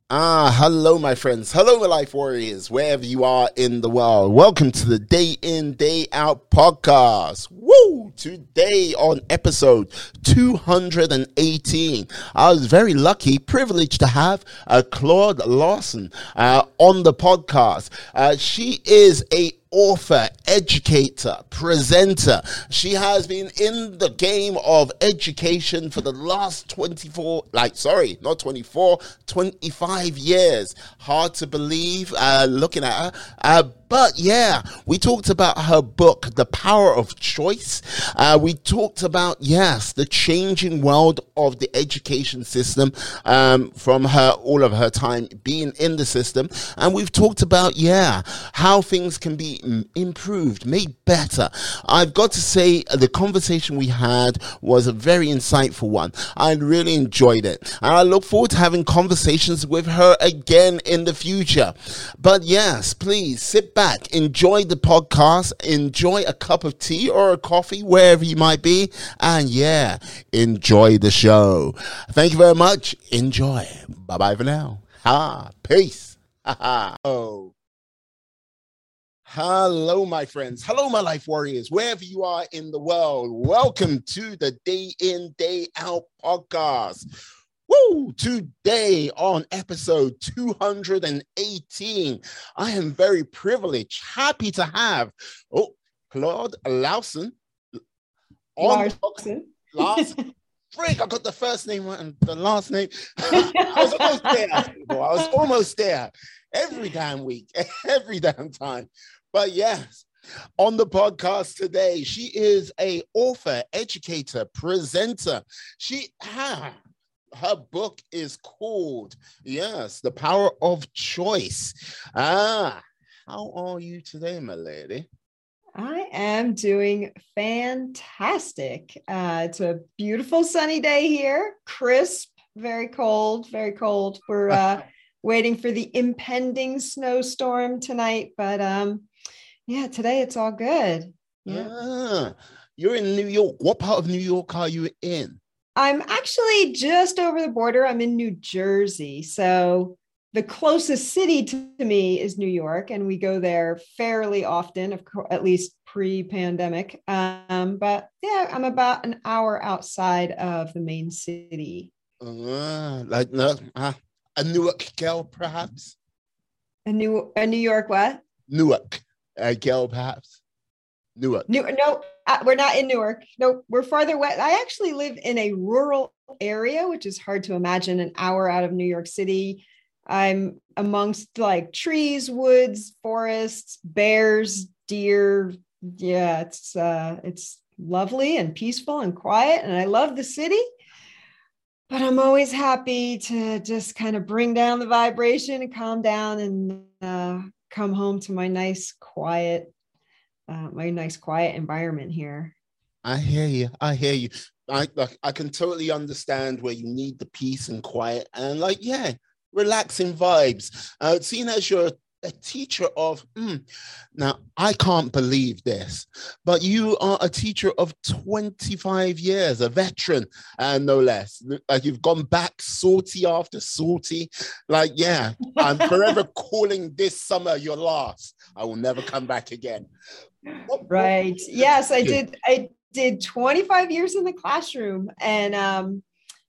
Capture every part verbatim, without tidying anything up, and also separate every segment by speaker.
Speaker 1: Ah, hello, my friends. Hello, my life warriors, wherever you are in the world. Welcome to the Day In, Day Out podcast. Woo! Today on episode two hundred eighteen, I was very lucky, privileged to have uh, Claude Lawson uh, on the podcast. Uh, she is a author, educator, presenter. She has been in the game of education for the last twenty-four, like, sorry, not twenty-four, twenty-five years. Hard to believe, uh, looking at her. Uh, but yeah, we talked about her book, The Power of Choice. Uh, we talked about, yes, the changing world of the education system, um, from her, all of her time being in the system. And we've talked about, yeah, how things can be improved, made better. I've got to say, the conversation we had was a very insightful one. I really enjoyed it. And I look forward to having conversations with her again in the future. But yes, please sit back, enjoy the podcast, enjoy a cup of tea or a coffee, wherever you might be. And yeah, enjoy the show. Thank you very much. Enjoy. Bye-bye for now. Ha. Peace. Ha ha. Oh. Hello, my friends. Hello, my life warriors, wherever you are in the world. Welcome to the Day In, Day Out podcast. Woo! Today on episode two hundred eighteen, I am very privileged, happy to have oh Claude Lawson on
Speaker 2: Larson.
Speaker 1: Larson. Frick, I got the first name right and the last name. I was almost there. People. I was almost there. Every damn week, every damn time. But yes, on the podcast today, she is a author, educator, presenter. She ah, her book is called, yes, The Power of Choice. Ah, how are you today, my lady?
Speaker 2: I am doing fantastic. Uh, it's a beautiful sunny day here, crisp, very cold, very cold. We're uh, waiting for the impending snowstorm tonight, but um, yeah, today it's all good. Yeah.
Speaker 1: Ah, you're in New York. What part of New York are you in?
Speaker 2: I'm actually just over the border. I'm in New Jersey. So the closest city to me is New York, and we go there fairly often, of course, at least pre-pandemic. Um, but yeah, I'm about an hour outside of the main city.
Speaker 1: Uh, like no, uh, a Newark girl, perhaps?
Speaker 2: A New a New York what?
Speaker 1: Newark, a girl, perhaps? Newark.
Speaker 2: New, no, uh, we're not in Newark. No, we're farther west. I actually live in a rural area, which is hard to imagine an hour out of New York City. I'm amongst like trees, woods, forests, bears, deer. Yeah, it's uh, it's lovely and peaceful and quiet, and I love the city. But I'm always happy to just kind of bring down the vibration and calm down and uh, come home to my nice, quiet. Uh, my nice quiet environment here.
Speaker 1: I hear you. I hear you. I like. I can totally understand where you need the peace and quiet and like, yeah, relaxing vibes. Uh, seeing as you're a teacher of, mm, now I can't believe this, but you are a teacher of twenty-five years, a veteran, and no less. Like you've gone back salty after salty. Like, yeah, I'm forever calling this summer your last. I will never come back again. What,
Speaker 2: right.
Speaker 1: what
Speaker 2: yes, I did. I did twenty-five years in the classroom, and um,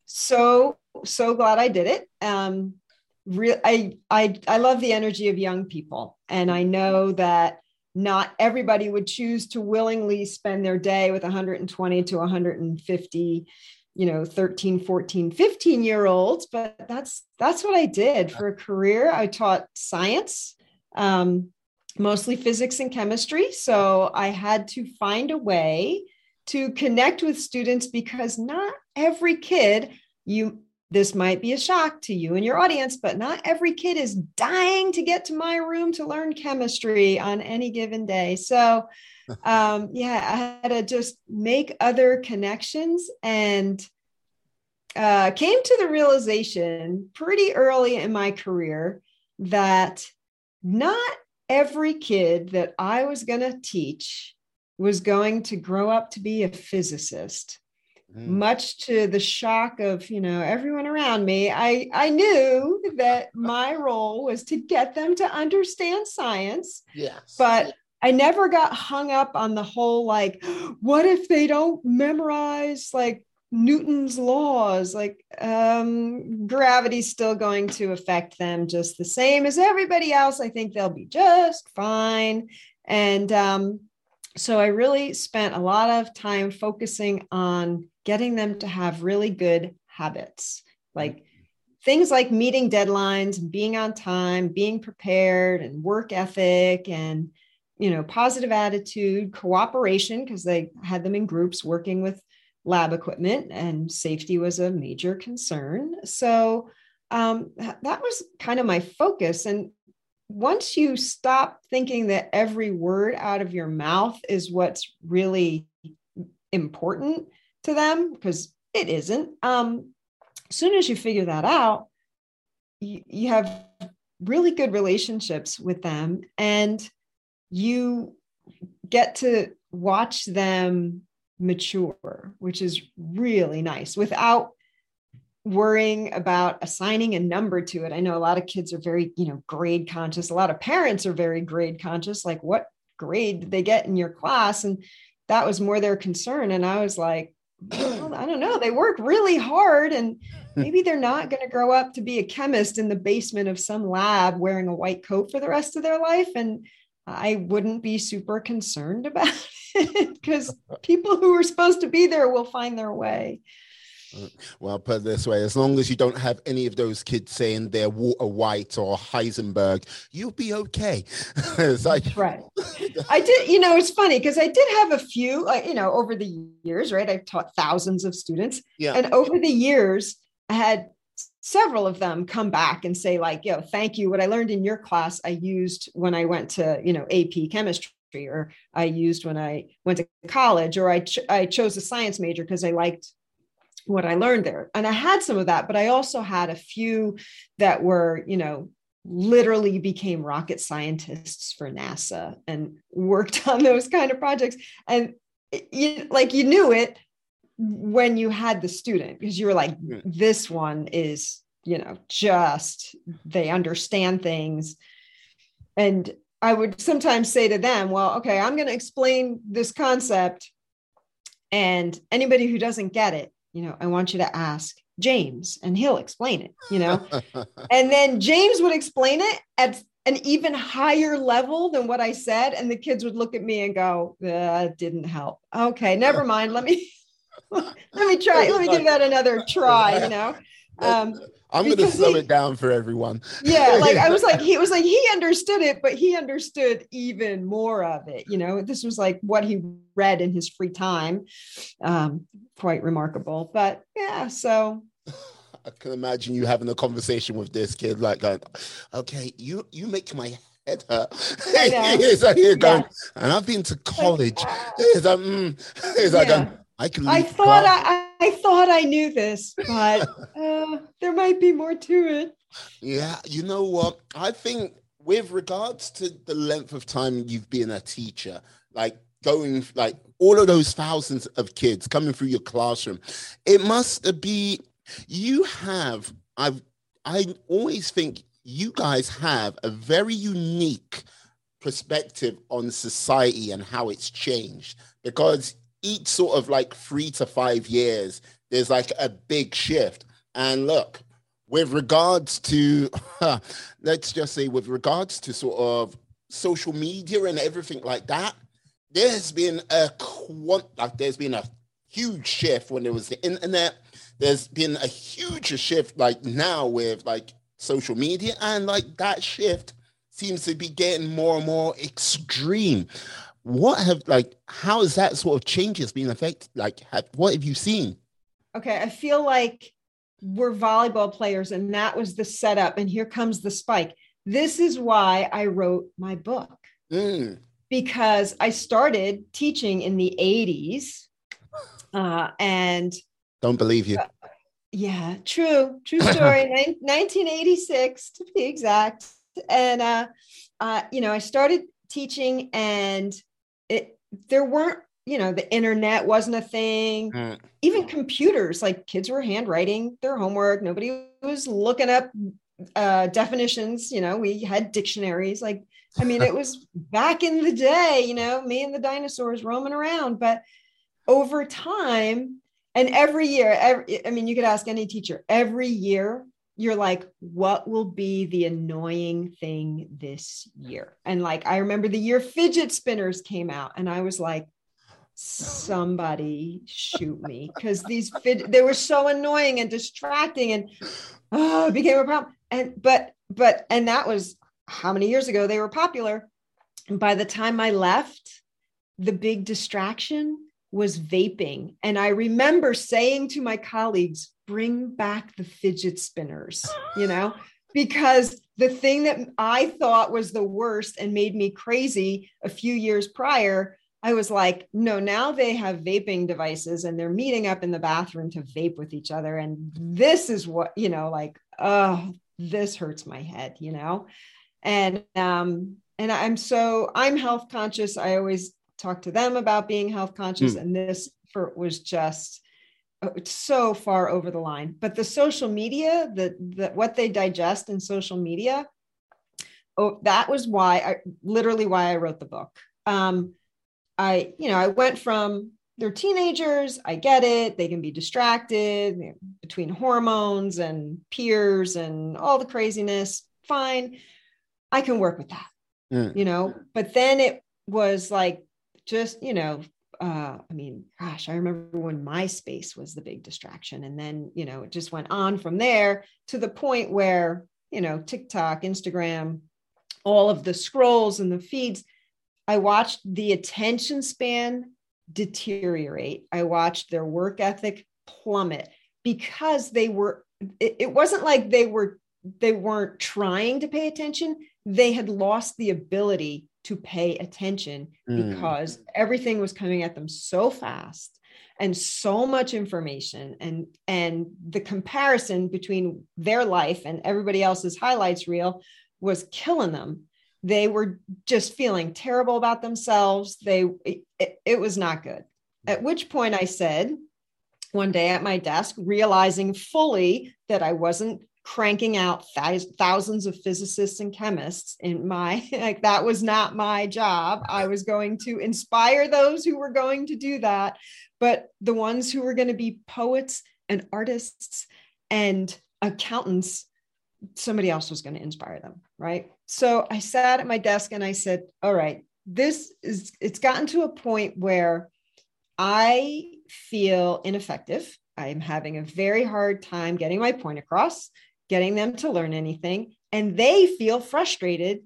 Speaker 2: so so glad I did it. Um, re- I I I love the energy of young people, and I know that not everybody would choose to willingly spend their day with one hundred twenty to one hundred fifty, you know, thirteen, fourteen, fifteen year olds, but that's that's what I did for a career. I taught science. Um, mostly physics and chemistry. So I had to find a way to connect with students because not every kid, you, this might be a shock to you and your audience, but not every kid is dying to get to my room to learn chemistry on any given day. So um, yeah, I had to just make other connections and uh, came to the realization pretty early in my career that not every kid that I was going to teach was going to grow up to be a physicist.
Speaker 1: Mm.
Speaker 2: much to the shock of, you know, everyone around me, I, I knew that my role was to get them to understand science.
Speaker 1: Yes.
Speaker 2: But I never got hung up on the whole, like, what if they don't memorize like Newton's laws? Like, um, gravity's still going to affect them just the same as everybody else. I think they'll be just fine. And um, so I really spent a lot of time focusing on getting them to have really good habits, like things like meeting deadlines and being on time, being prepared, and work ethic, and, you know, positive attitude, cooperation, because they had them in groups working with lab equipment, and safety was a major concern. So um, that was kind of my focus. And once you stop thinking that every word out of your mouth is what's really important to them, because it isn't, um, as soon as you figure that out, you, you have really good relationships with them, and you get to watch them mature, which is really nice, without worrying about assigning a number to it. I know a lot of kids are very, you know, grade conscious. A lot of parents are very grade conscious, like, what grade did they get in your class? And that was more their concern. And I was like, well, I don't know. They work really hard, and maybe they're not going to grow up to be a chemist in the basement of some lab wearing a white coat for the rest of their life. And I wouldn't be super concerned about it, because people who are supposed to be there will find their way.
Speaker 1: Well, put it this way, as long as you don't have any of those kids saying they're Walter White or Heisenberg, you'll be okay. It's like,
Speaker 2: right. I did, you know, it's funny because I did have a few, like, you know, over the years, right? I've taught thousands of students.
Speaker 1: Yeah.
Speaker 2: And over the years, I had several of them come back and say, like, yo, thank you. What I learned in your class, I used when I went to, you know, A P chemistry, or I used when I went to college, or I, ch- I chose a science major because I liked what I learned there. And I had some of that, but I also had a few that were, you know, literally became rocket scientists for NASA and worked on those kind of projects. And you, like, you knew it when you had the student, because you were like, this one is, you know, just, they understand things. And I would sometimes say to them, well, okay, I'm going to explain this concept, and anybody who doesn't get it, you know, I want you to ask James and he'll explain it, you know, and then James would explain it at an even higher level than what I said. And the kids would look at me and go, that didn't help. Okay, never mind. Let me, let me try. Let me give that another try, you know. Um,
Speaker 1: I'm going to slow he, it down for everyone.
Speaker 2: Yeah. Like I was like, he was like, he understood it, but he understood even more of it. You know, this was like what he read in his free time. Um, quite remarkable, but yeah. So
Speaker 1: I can imagine you having a conversation with this kid, like going, okay, you, you make my head hurt. He's like, here going, yeah. And I've been to college. Like, uh, he's like, mm. He's like, yeah. I can
Speaker 2: I thought I, I thought I knew this, but uh, there might be more to it.
Speaker 1: Yeah, you know what? I think with regards to the length of time you've been a teacher, like going, like all of those thousands of kids coming through your classroom, it must be, you have, I've, I always think you guys have a very unique perspective on society and how it's changed, because each sort of like three to five years, there's like a big shift. And look, with regards to, let's just say with regards to sort of social media and everything like that, there's been a quant, like there's been a huge shift when there was the internet. There's been a huge shift like now with like social media, and like that shift seems to be getting more and more extreme. What have, like, how has that sort of changes been affected? Like, have, what have you seen?
Speaker 2: Okay, I feel like we're volleyball players, and that was the setup, and here comes the spike. This is why I wrote my book, mm. because I started teaching in the eighties, uh, and
Speaker 1: don't believe you.
Speaker 2: Uh, yeah, true, true story. nineteen eighty-six to be exact, and uh, uh, you know, I started teaching, and it there weren't you know, the internet wasn't a thing. Mm. Even computers, like kids were handwriting their homework. Nobody was looking up uh, definitions. You know, we had dictionaries. Like, I mean, it was back in the day, you know, me and the dinosaurs roaming around. But over time, and every year, every, I mean, you could ask any teacher, every year, you're like, what will be the annoying thing this year? And like, I remember the year fidget spinners came out, and I was like, somebody shoot me, because these fid- they were so annoying and distracting, and oh, it became a problem. And but but and that was how many years ago they were popular. And by the time I left, the big distraction was vaping. And I remember saying to my colleagues, bring back the fidget spinners, you know, because the thing that I thought was the worst and made me crazy a few years prior, I was like, no, now they have vaping devices and they're meeting up in the bathroom to vape with each other. And this is what, you know, like, oh, this hurts my head, you know? And, um, and I'm so, I'm health conscious. I always talk to them about being health conscious. Mm. And this for, was just so far over the line. But the social media, the, the what they digest in social media, oh, that was why I literally why I wrote the book. Um, I, you know, I went from they're teenagers. I get it. They can be distracted, you know, between hormones and peers and all the craziness. Fine. I can work with that, mm. you know, but then it was like, just, you know, uh, I mean, gosh, I remember when MySpace was the big distraction. And then, you know, it just went on from there to the point where, you know, TikTok, Instagram, all of the scrolls and the feeds, I watched the attention span deteriorate. I watched their work ethic plummet because they were, it, it wasn't like they were, they weren't trying to pay attention. They had lost the ability to pay attention mm. because everything was coming at them so fast and so much information, and, and the comparison between their life and everybody else's highlights reel was killing them. They were just feeling terrible about themselves. They, it, it was not good. At which point I said one day at my desk, realizing fully that I wasn't cranking out th- thousands of physicists and chemists in my, like, that was not my job. I was going to inspire those who were going to do that, but the ones who were going to be poets and artists and accountants, somebody else was going to inspire them. Right. So I sat at my desk and I said, all right, this is, it's gotten to a point where I feel ineffective. I'm having a very hard time getting my point across, getting them to learn anything. And they feel frustrated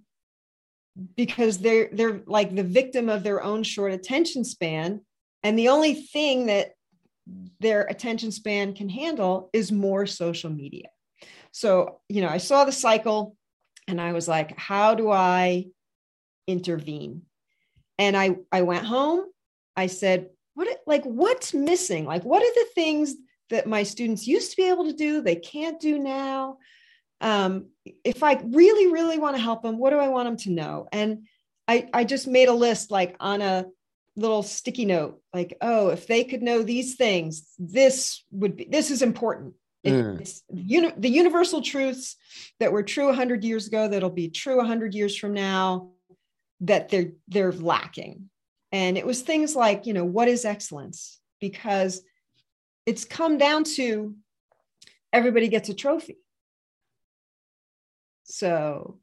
Speaker 2: because they're, they're like the victim of their own short attention span. And the only thing that their attention span can handle is more social media. So, you know, I saw the cycle and I was like, how do I intervene? And I, I went home. I said, what, like, what's missing? Like, what are the things that my students used to be able to do, they can't do now? Um, if I really, really want to help them, what do I want them to know? And I, I just made a list, like on a little sticky note, like, oh, if they could know these things, this would be, this is important. Mm. It's uni- the universal truths that were true a hundred years ago, that'll be true a hundred years from now, that they're, they're lacking. And it was things like, you know, what is excellence? Because it's come down to everybody gets a trophy. So,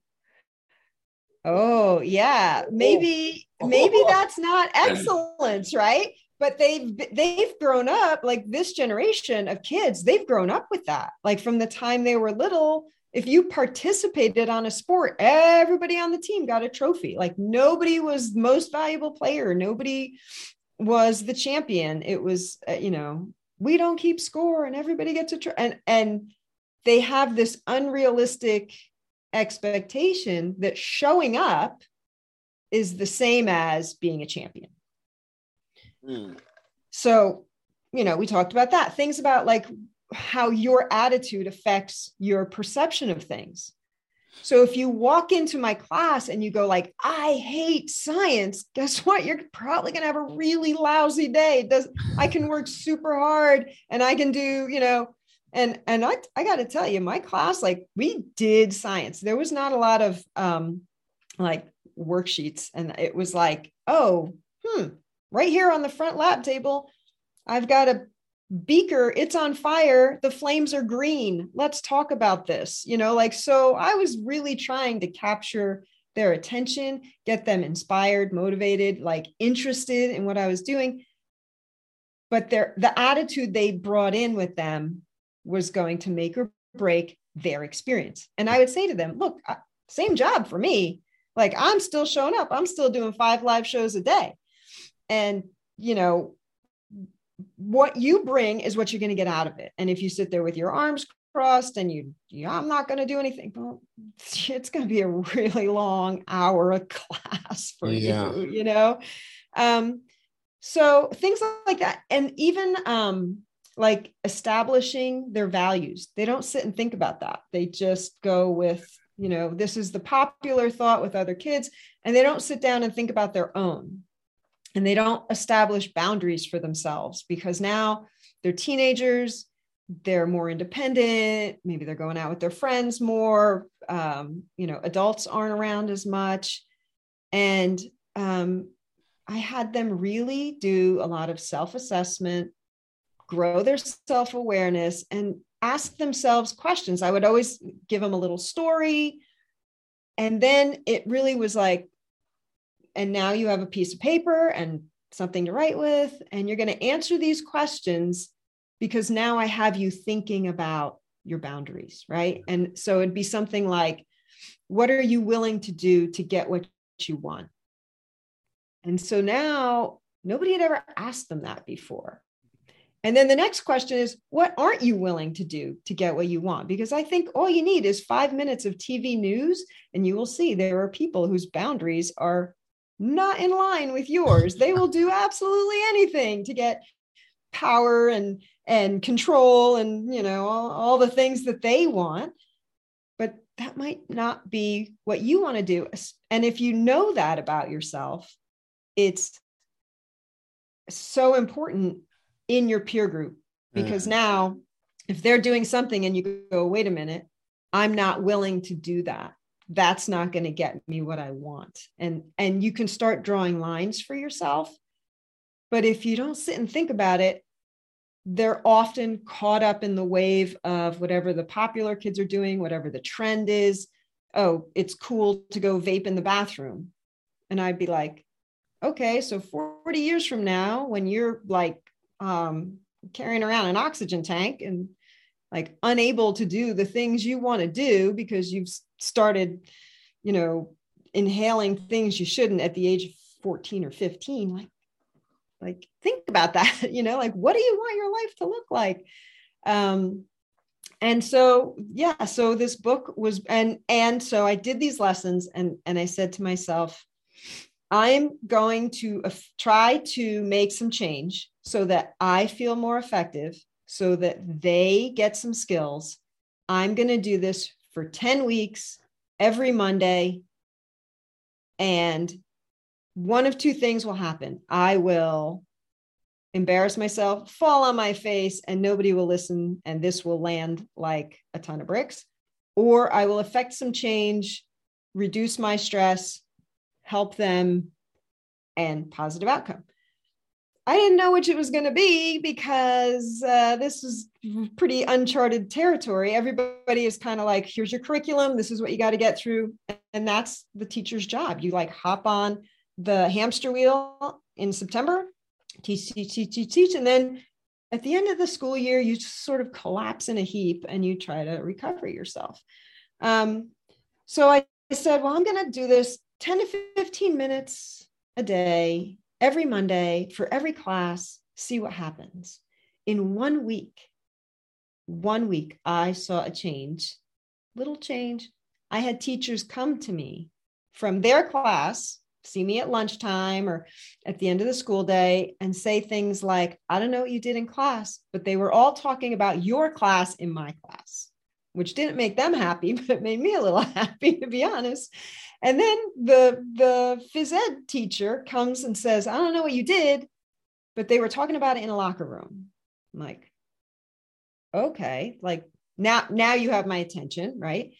Speaker 2: oh yeah, maybe, maybe that's not excellence, right? But they've, they've grown up, like this generation of kids, they've grown up with that. Like from the time they were little, if you participated on a sport, everybody on the team got a trophy. Like nobody was most valuable player. Nobody was the champion. It was, uh, you know, we don't keep score and everybody gets a tr- and and they have this unrealistic expectation that showing up is the same as being a champion. Mm. So, you know, we talked about that. Things about like how your attitude affects your perception of things. So if you walk into my class and you go like, I hate science, guess what? You're probably going to have a really lousy day. It does, I can work super hard and I can do, you know, and, and I, I got to tell you, my class, like we did science. There was not a lot of um, like worksheets. And it was like, oh, hmm, right here on the front lab table, I've got a beaker, it's on fire, the flames are green, let's talk about this, you know, like, so I was really trying to capture their attention, get them inspired, motivated, like interested in what I was doing. But their the attitude they brought in with them was going to make or break their experience. And I would say to them, look, same job for me, like I'm still showing up, I'm still doing five live shows a day, and you know, what you bring is what you're going to get out of it. And if you sit there with your arms crossed and you, yeah, I'm not going to do anything, well, it's going to be a really long hour of class for yeah. you, you know? Um, so things like that. And even um, like establishing their values, they don't sit and think about that. They just go with, you know, this is the popular thought with other kids, and they don't sit down and think about their own. And they don't establish boundaries for themselves because now they're teenagers, they're more independent. Maybe they're going out with their friends more. Um, you know, adults aren't around as much. And um, I had them really do a lot of self-assessment, grow their self-awareness, and ask themselves questions. I would always give them a little story. And then it really was like, and now you have a piece of paper and something to write with, and you're going to answer these questions because now I have you thinking about your boundaries, right? And so it'd be something like, what are you willing to do to get what you want? And so now nobody had ever asked them that before. And then the next question is, what aren't you willing to do to get what you want? Because I think all you need is five minutes of T V news, and you will see there are people whose boundaries are not in line with yours. They will do absolutely anything to get power and, and control and, you know, all, all the things that they want. But that might not be what you want to do. And if you know that about yourself, it's so important in your peer group, because mm. now if they're doing something and you go, wait a minute, I'm not willing to do that, that's not going to get me what I want. And, and you can start drawing lines for yourself. But if you don't sit and think about it, they're often caught up in the wave of whatever the popular kids are doing, whatever the trend is. Oh, it's cool to go vape in the bathroom. And I'd be like, okay, so forty years from now, when you're like um, carrying around an oxygen tank and like unable to do the things you want to do because you've started, you know, inhaling things you shouldn't at the age of fourteen or fifteen, like, like think about that, you know, like, what do you want your life to look like? Um, and so, yeah, so this book was, and, and so I did these lessons, and, and I said to myself, I'm going to uh, try to make some change so that I feel more effective, so that they get some skills. I'm going to do this for ten weeks, every Monday. And one of two things will happen. I will embarrass myself, fall on my face, and nobody will listen, and this will land like a ton of bricks. Or I will affect some change, reduce my stress, help them, and positive outcome. I didn't know which it was going to be because uh, this was pretty uncharted territory. Everybody is kind of like, here's your curriculum. This is what you got to get through. And that's the teacher's job. You like hop on the hamster wheel in September, teach, teach, teach, teach, teach. And then at the end of the school year, you just sort of collapse in a heap and you try to recover yourself. Um, so I said, well, I'm going to do this ten to fifteen minutes a day, every Monday, for every class, see what happens. In one week, one week, I saw a change, little change. I had teachers come to me from their class, see me at lunchtime or at the end of the school day, and say things like, I don't know what you did in class, but they were all talking about your class in my class. which didn't make them happy, but it made me a little happy, to be honest. And then the, the phys ed teacher comes and says, I don't know what you did, but they were talking about it in a locker room. I'm like, okay, like now, now you have my attention, right?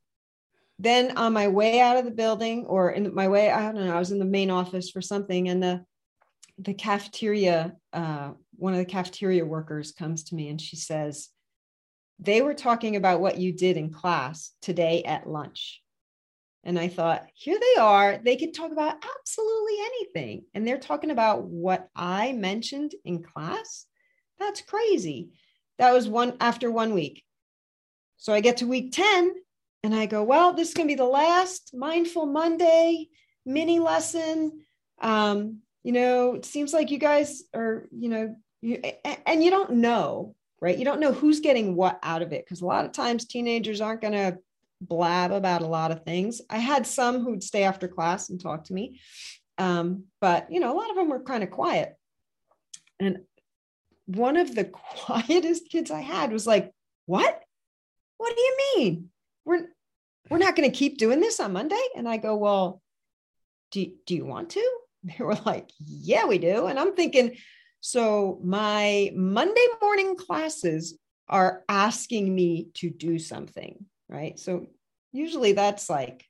Speaker 2: Then on my way out of the building, or in my way, I don't know, I was in the main office for something, and the the cafeteria, uh, one of the cafeteria workers comes to me and she says, they were talking about what you did in class today at lunch. And I thought, here they are, they could talk about absolutely anything. And they're talking about what I mentioned in class. That's crazy. That was one after one week. So I get to week ten and I go, well, this is going to be the last Mindful Monday mini lesson. Um, you know, it seems like you guys are, you know, you, and you don't know, right? You don't know who's getting what out of it, because a lot of times teenagers aren't going to blab about a lot of things. I had some who'd stay after class and talk to me. Um, but, you know, a lot of them were kind of quiet. And one of the quietest kids I had was like, what? What do you mean? We're, we're not going to keep doing this on Monday? And I go, well, do, do you want to? They were like, yeah, we do. And I'm thinking, so my Monday morning classes are asking me to do something, right? So usually that's like,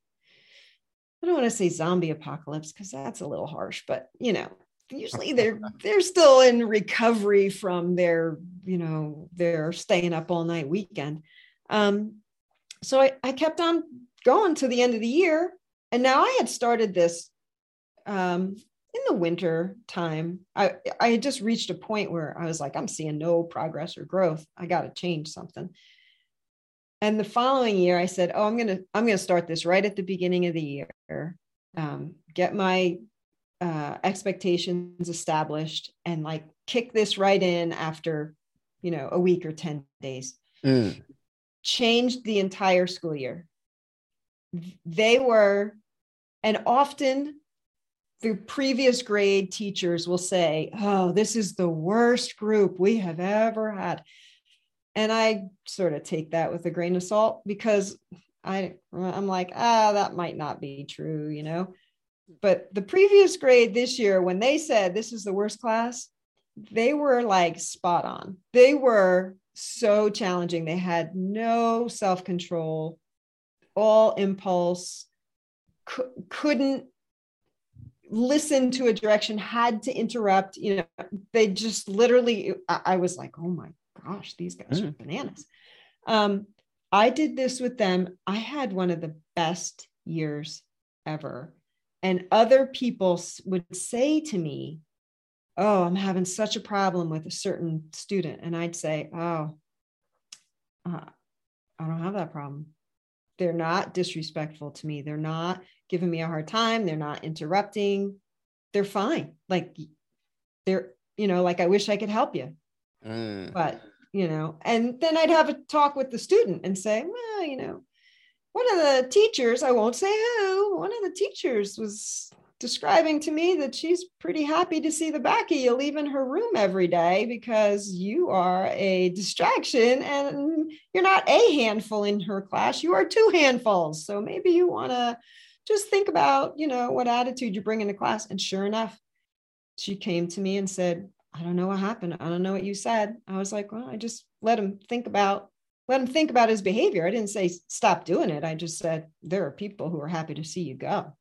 Speaker 2: I don't want to say zombie apocalypse because that's a little harsh, but you know, usually they're they're still in recovery from their, you know, their staying up all night weekend. Um, so I, I kept on going to the end of the year. And now I had started this um, in the winter time. I, I had just reached a point where I was like, I'm seeing no progress or growth. I got to change something. And the following year I said, oh, I'm going to, I'm going to start this right at the beginning of the year, um, get my uh, expectations established and like kick this right in after, you know, a week or ten days. Mm. Changed the entire school year. They were, and often the previous grade teachers will say, oh, this is the worst group we have ever had. And I sort of take that with a grain of salt because I, I'm like, ah, that might not be true, you know. But the previous grade this year, when they said this is the worst class, they were like spot on. They were so challenging. They had no self-control, all impulse, c- couldn't listen to a direction, had to interrupt. You know, they just literally, I, I was like, oh my gosh, these guys mm. are bananas. Um, I did this with them. I had one of the best years ever. And other people would say to me, oh, I'm having such a problem with a certain student. And I'd say, oh, uh, I don't have that problem. They're not disrespectful to me. They're not giving me a hard time. They're not interrupting. They're fine. Like they're, you know, like I wish I could help you. Mm. But, you know, and then I'd have a talk with the student and say, well, you know, one of the teachers, I won't say who, one of the teachers was describing to me that she's pretty happy to see the back of you leaving her room every day because you are a distraction and you're not a handful in her class, you are two handfuls. So maybe you want to just think about, you know, what attitude you bring into class. And sure enough, she came to me and said, I don't know what happened. I don't know what you said. I was like, well, I just let him think about Let him think about his behavior. I didn't say stop doing it. I just said there are people who are happy to see you go.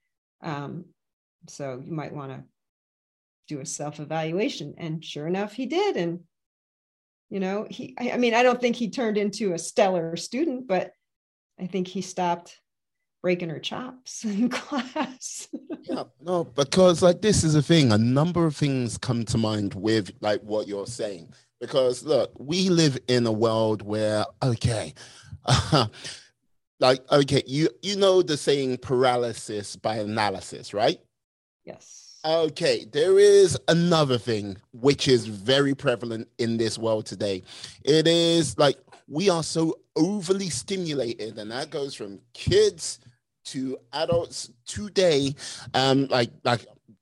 Speaker 2: Um, so you might want to do a self-evaluation. And sure enough, he did. And, you know, he, I, I mean, I don't think he turned into a stellar student, but I think he stopped breaking her chops in class.
Speaker 1: Yeah, no, because like this is a thing. A number of things come to mind with like what you're saying. Because look, we live in a world where, okay, uh, like, okay, you, you know the saying paralysis by analysis, right?
Speaker 2: Yes.
Speaker 1: Okay, there is another thing which is very prevalent in this world today. It is like we are so overly stimulated, and that goes from kids to adults today. Um, like, like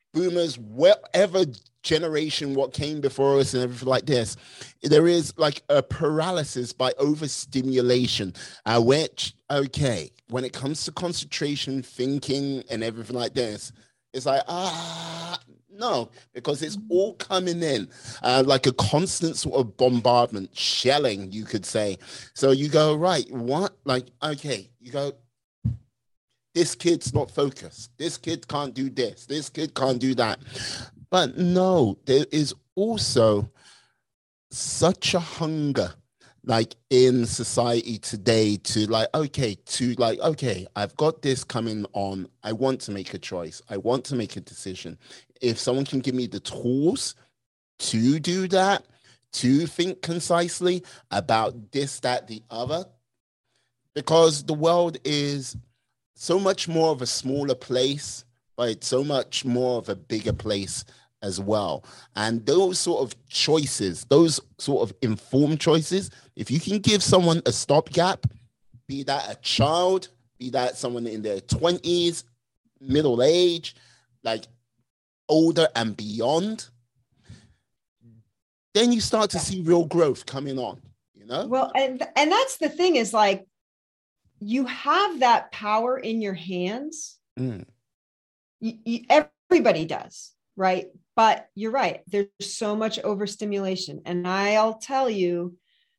Speaker 1: boomers, whatever generation, what came before us and everything like this, there is like a paralysis by overstimulation, uh, which, okay, when it comes to concentration, thinking and everything like this, it's like, ah, no, because it's all coming in uh, like a constant sort of bombardment, shelling, you could say. So you go, right, what? Like, okay, you go, this kid's not focused. This kid can't do this. This kid can't do that. But no, there is also such a hunger like in society today to like, okay, to like, okay, I've got this coming on. I want to make a choice. I want to make a decision. If someone can give me the tools to do that, to think concisely about this, that, the other, because the world is so much more of a smaller place, but it's so much more of a bigger place as well. And those sort of choices, those sort of informed choices, if you can give someone a stopgap, be that a child, be that someone in their twenties, middle age, like older and beyond, then you start to see real growth coming on, you know?
Speaker 2: Well, and and that's the thing is like, you have that power in your hands. Mm. You, you, everybody does, right? But you're right. There's so much overstimulation. And I'll tell you,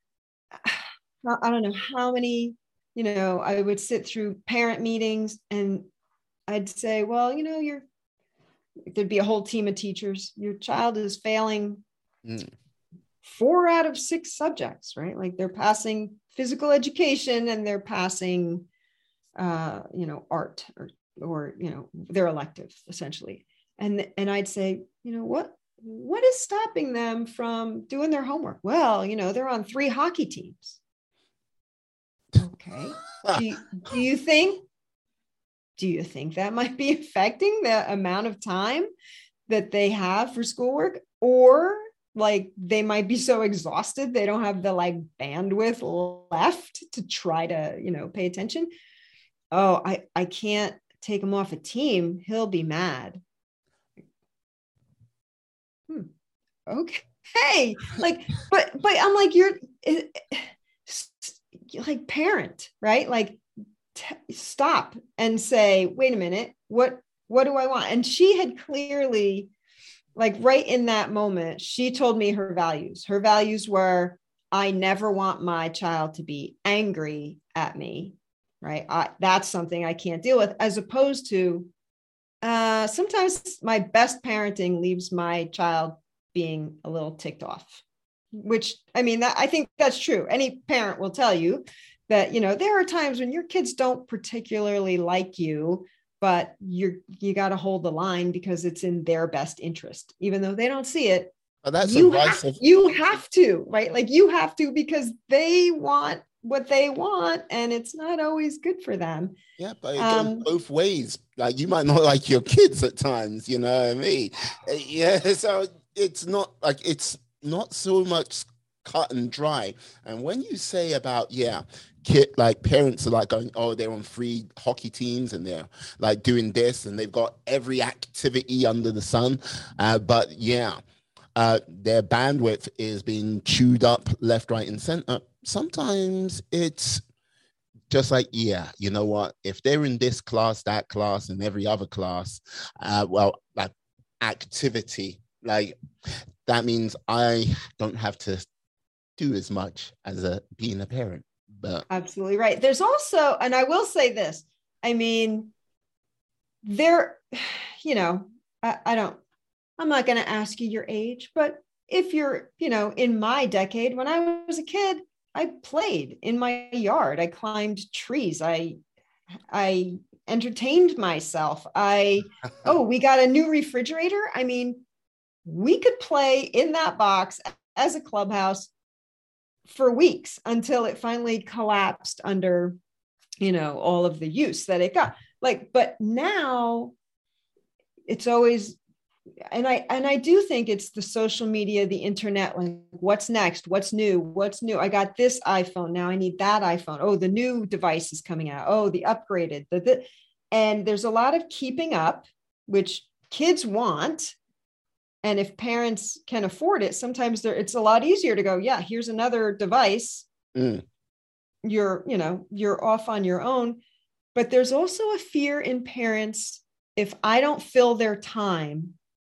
Speaker 2: I don't know how many, you know, I would sit through parent meetings and I'd say, well, you know, you're, there'd be a whole team of teachers. Your child is failing mm. four out of six subjects, right? Like they're passing physical education and they're passing, uh, you know, art or, or, you know, their elective essentially. And, and I'd say, you know, what, what is stopping them from doing their homework? Well, you know, they're on three hockey teams. Okay. Do you, do you think, do you think that might be affecting the amount of time that they have for schoolwork? Or like they might be so exhausted, they don't have the like bandwidth left to try to, you know, pay attention. Oh, I, I can't take him off a team. He'll be mad. Hmm. Okay. Like, but, but I'm like, you're it, like parent, right? Like t- stop and say, wait a minute, what, what do I want? And she had clearly, like right in that moment, she told me her values. Her values were, I never want my child to be angry at me, right? I, that's something I can't deal with, as opposed to uh, sometimes my best parenting leaves my child being a little ticked off, which, I mean, that, I think that's true. Any parent will tell you that, you know, there are times when your kids don't particularly like you, but you're, you got to hold the line because it's in their best interest, even though they don't see it.
Speaker 1: Oh, that's
Speaker 2: you,
Speaker 1: advice
Speaker 2: have,
Speaker 1: of-
Speaker 2: you have to, right? Like you have to, because they want what they want and it's not always good for them.
Speaker 1: Yeah, but it
Speaker 2: um,
Speaker 1: goes both ways. Like you might not like your kids at times, you know what I mean? Yeah, so it's not like, it's not so much cut and dry. And when you say about, yeah, kid, like parents are like going, oh, they're on three hockey teams and they're like doing this and they've got every activity under the sun. Uh, but yeah, uh, their bandwidth is being chewed up left, right, and center. Sometimes it's just like, yeah, you know what? If they're in this class, that class, and every other class, uh, well, like activity, like that means I don't have to do as much as a being a parent. But
Speaker 2: absolutely right. There's also, and I will say this, I mean, there, you know, I, I don't, I'm not going to ask you your age, but if you're, you know, in my decade, when I was a kid, I played in my yard. I climbed trees. I, I entertained myself. I, oh, we got a new refrigerator. I mean, we could play in that box as a clubhouse for weeks until it finally collapsed under, you know, all of the use that it got. Like, but now it's always, and I, and I do think it's the social media, the internet, like what's next, what's new, what's new. I got this iPhone. Now I need that iPhone. Oh, the new device is coming out. Oh, the upgraded, the, the, and there's a lot of keeping up, which kids want. And if parents can afford it, sometimes it's a lot easier to go, yeah, here's another device.
Speaker 1: Mm.
Speaker 2: You're, you know, you're off on your own. But there's also a fear in parents. If I don't fill their time,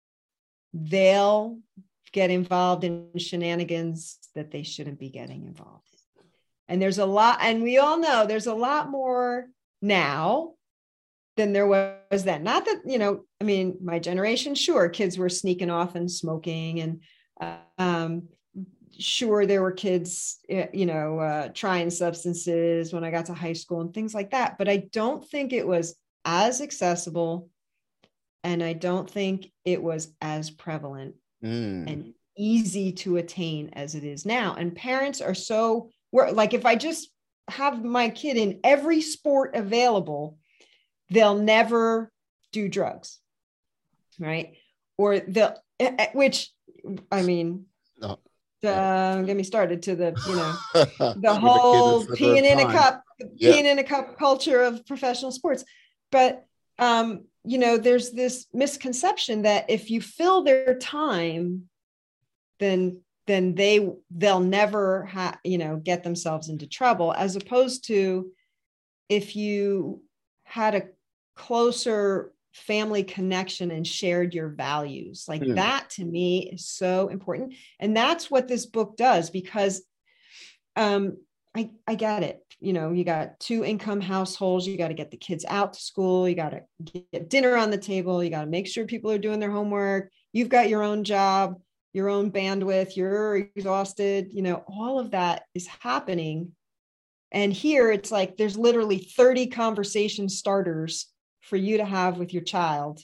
Speaker 2: they'll get involved in shenanigans that they shouldn't be getting involved in. And there's a lot, and we all know there's a lot more now than there was then. Not that, you know, I mean, my generation, sure, kids were sneaking off and smoking, and um, sure, there were kids, you know, uh, trying substances when I got to high school and things like that. But I don't think it was as accessible, and I don't think it was as prevalent mm. and easy to attain as it is now. And parents are so, we're, like, if I just have my kid in every sport available, they'll never do drugs, right? Or they'll, which, I mean, no. uh, get me started to the, you know, the whole peeing in a cup, yeah. peeing in a cup culture of professional sports. But, um, you know, there's this misconception that if you fill their time, then, then they, they'll never have, you know, get themselves into trouble, as opposed to if you had a closer family connection and shared your values. Like mm. that to me is so important. And that's what this book does, because um, I, I get it. You know, you got two income households, you got to get the kids out to school, you got to get dinner on the table, you got to make sure people are doing their homework. You've got your own job, your own bandwidth, you're exhausted, you know, all of that is happening. And here it's like, there's literally thirty conversation starters for you to have with your child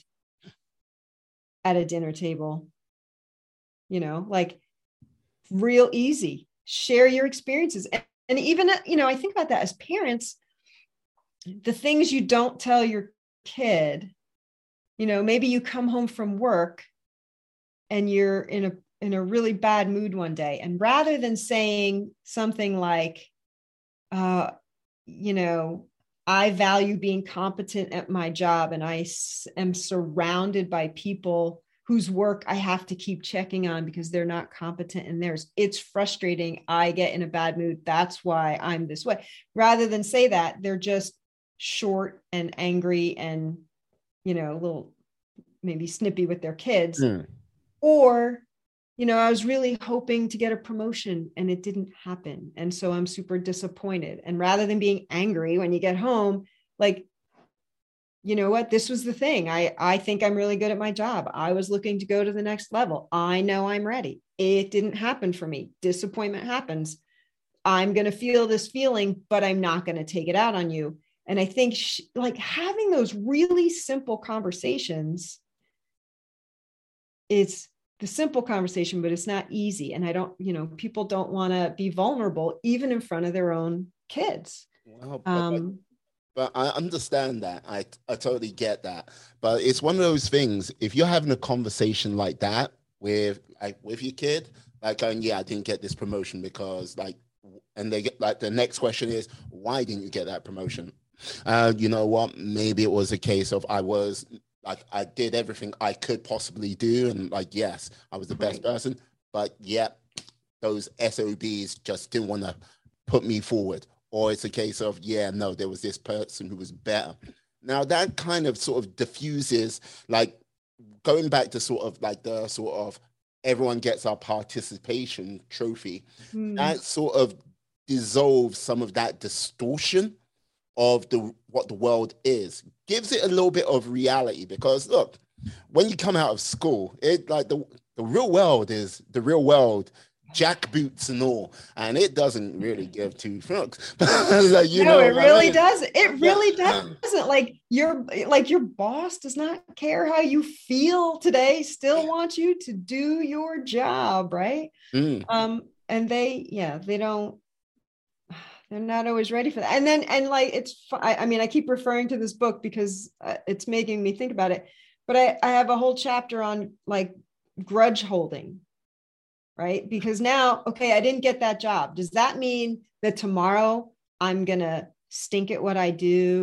Speaker 2: at a dinner table, you know, like real easy, share your experiences. And, and even, you know, I think about that as parents, the things you don't tell your kid, you know, maybe you come home from work and you're in a, in a really bad mood one day. And rather than saying something like, uh, you know, I value being competent at my job, and I am surrounded by people whose work I have to keep checking on because they're not competent in theirs. It's frustrating. I get in a bad mood. That's why I'm this way. Rather than say that, they're just short and angry and, you know, a little maybe snippy with their kids. Mm. Or, you know, I was really hoping to get a promotion and it didn't happen. And so I'm super disappointed. And rather than being angry when you get home, like, you know what, this was the thing. I, I think I'm really good at my job. I was looking to go to the next level. I know I'm ready. It didn't happen for me. Disappointment happens. I'm going to feel this feeling, but I'm not going to take it out on you. And I think sh- like having those really simple conversations, it's the simple conversation, but it's not easy. And I don't, you know, people don't want to be vulnerable even in front of their own kids.
Speaker 1: Well, but, um, but I understand that. I, I totally get that. But it's one of those things, if you're having a conversation like that with, like, with your kid, like, going, yeah, I didn't get this promotion because, like, and they get, like, the next question is, why didn't you get that promotion? Uh, you know what? Maybe it was a case of I was, like, I did everything I could possibly do. And, like, yes, I was the best person. But, yeah, those S O Bs just didn't want to put me forward. Or it's a case of, yeah, no, there was this person who was better. Now, that kind of sort of diffuses, like, going back to sort of, like, the sort of everyone gets our participation trophy, mm. that sort of dissolves some of that distortion of the what the world is, gives it a little bit of reality. Because look, when you come out of school, it like the the real world is the real world, jackboots and all, and it doesn't really give two fucks. Like, you
Speaker 2: no,
Speaker 1: know,
Speaker 2: it really
Speaker 1: I mean?
Speaker 2: does. It really doesn't. Like your like your boss does not care how you feel today. Still wants you to do your job, right? Mm. Um, and they, yeah, they don't. They're not always ready for that. And then, and like, it's, I, I mean, I keep referring to this book because uh, it's making me think about it, but I, I have a whole chapter on like grudge holding, right? Because now, okay, I didn't get that job. Does that mean that tomorrow I'm going to stink at what I do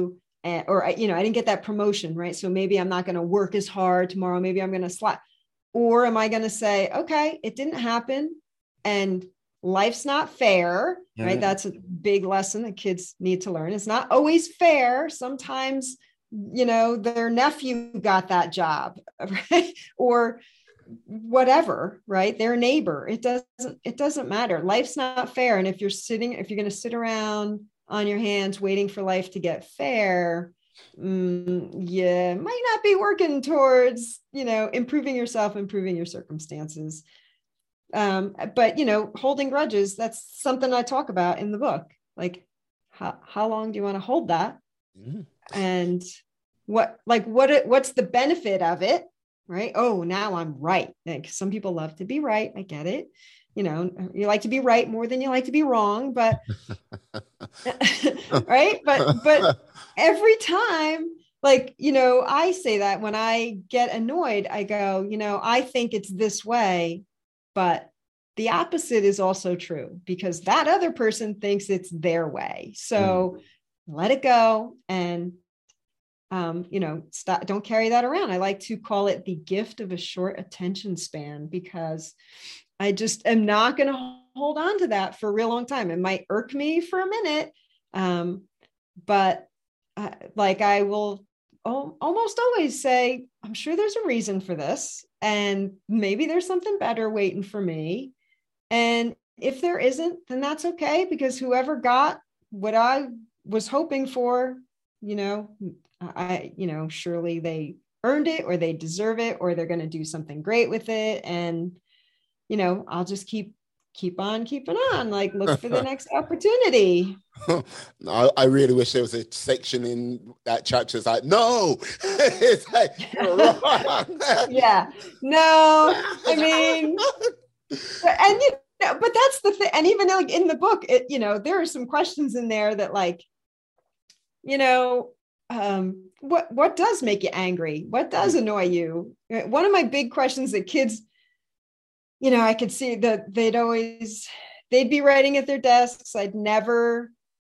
Speaker 2: and, or, you know, I didn't get that promotion, right? So maybe I'm not going to work as hard tomorrow. Maybe I'm going to slack. Or am I going to say, okay, it didn't happen and life's not fair, yeah. right? That's a big lesson that kids need to learn. It's not always fair. Sometimes, you know, their nephew got that job, right? Or whatever, right? Their neighbor. It doesn't, it doesn't matter. Life's not fair. And if you're sitting, if you're going to sit around on your hands waiting for life to get fair, mm, yeah, might not be working towards, you know, improving yourself, improving your circumstances. Um, but, you know, holding grudges, that's something I talk about in the book. Like, how, how long do you want to hold that? Mm-hmm. And what, like, what, what's the benefit of it? Right. Oh, now I'm right. Like, some people love to be right. I get it. You know, you like to be right more than you like to be wrong, but right. But, but every time, like, you know, I say that when I get annoyed, I go, you know, I think it's this way, but the opposite is also true because that other person thinks it's their way. So mm. let it go and, um, you know, stop, don't carry that around. I like to call it the gift of a short attention span because I just am not going to hold on to that for a real long time. It might irk me for a minute, um, but uh, like I will oh, almost always say, I'm sure there's a reason for this, and maybe there's something better waiting for me. And if there isn't, then that's okay, because whoever got what I was hoping for, you know, I, you know, surely they earned it or they deserve it, or they're going to do something great with it. And, you know, I'll just keep, keep on keeping on, like look for the next opportunity.
Speaker 1: I, I really wish there was a section in that chapter. It's like, no, it's like, you're wrong.
Speaker 2: Yeah, no, I mean, and you know, but that's the thing. And even like in the book, it, you know, there are some questions in there that, like, you know, um, what, what does make you angry? What does annoy you? One of my big questions that kids, you know, I could see that they'd always, they'd be writing at their desks. I'd never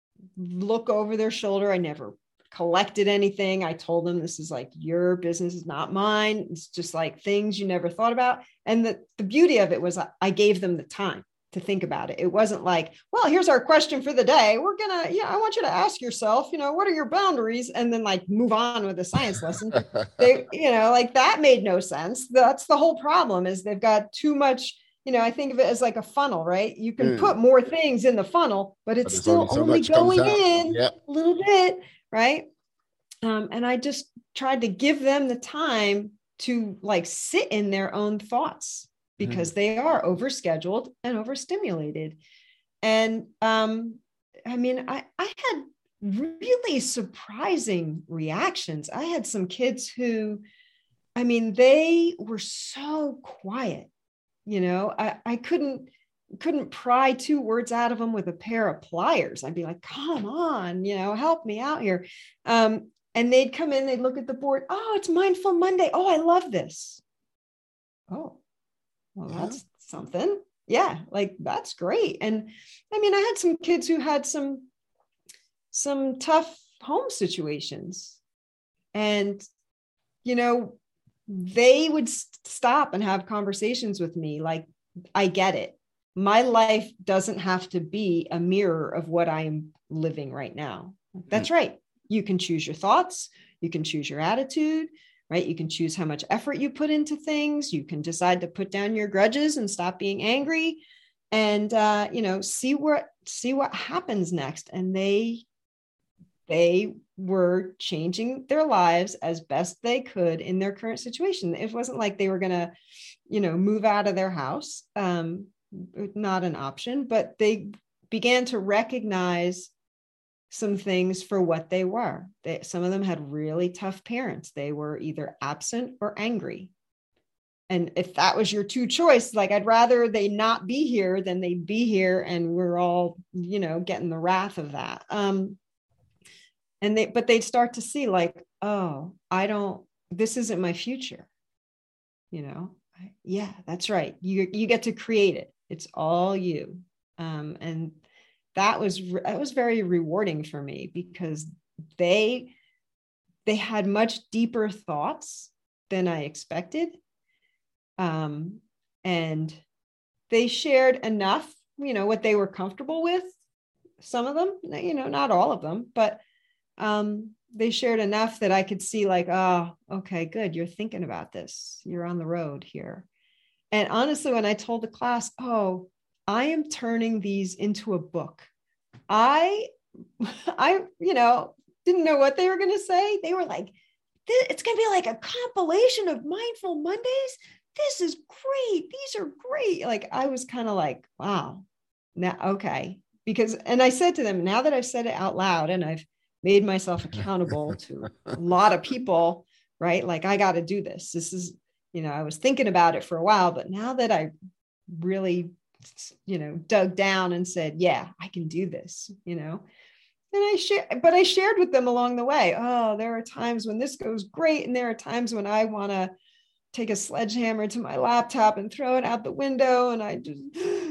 Speaker 2: look over their shoulder. I never collected anything. I told them, this is like your business, is not mine. It's just like things you never thought about. And the, the beauty of it was I gave them the time to think about it. It wasn't like, well, here's our question for the day. We're going to, yeah, I want you to ask yourself, you know, what are your boundaries? And then like move on with the science lesson. They, you know, like that made no sense. That's the whole problem, is they've got too much, you know, I think of it as like a funnel, right? You can mm. put more things in the funnel, but it's but still only, so only going in yep. a little bit, right? Um, and I just tried to give them the time to like sit in their own thoughts, because mm. they are overscheduled and overstimulated. And um, I mean, I, I had really surprising reactions. I had some kids who, I mean, they were so quiet. You know, I, I couldn't couldn't pry two words out of them with a pair of pliers. I'd be like, come on, you know, help me out here. Um, and they'd come in, they'd look at the board. Oh, it's Mindful Monday. Oh, I love this. Oh, well, yeah. That's something. Yeah, like that's great. And I mean, I had some kids who had some some tough home situations. And, you know, they would stop and have conversations with me. Like, I get it. My life doesn't have to be a mirror of what I'm living right now. That's right. You can choose your thoughts. You can choose your attitude, right? You can choose how much effort you put into things. You can decide to put down your grudges and stop being angry, and, uh, you know, see what, see what happens next. And they, they were changing their lives as best they could in their current situation. It wasn't like they were going to, you know, move out of their house. Um, not an option, but they began to recognize some things for what they were. They, some of them had really tough parents. They were either absent or angry. And if that was your two choice, like, I'd rather they not be here than they be here, and we're all, you know, getting the wrath of that. Um, And they, but they'd start to see, like, oh, I don't, this isn't my future. You know, I, yeah, that's right. You, you get to create it. It's all you. Um, and that was, that was very rewarding for me, because they, they had much deeper thoughts than I expected. Um, and they shared enough, you know, what they were comfortable with. Some of them, you know, not all of them, but um, they shared enough that I could see like, oh, okay, good. You're thinking about this. You're on the road here. And honestly, when I told the class, oh, I am turning these into a book. I, I, you know, didn't know what they were going to say. They were like, it's going to be like a compilation of Mindful Mondays. This is great. These are great. Like, I was kind of like, wow, now, okay. Because, and I said to them, now that I've said it out loud and I've made myself accountable to a lot of people, right? Like, I got to do this. This is, you know, I was thinking about it for a while, but now that I really, you know, dug down and said, yeah, I can do this, you know, and I share, but I shared with them along the way. Oh, there are times when this goes great. And there are times when I want to take a sledgehammer to my laptop and throw it out the window. And I just,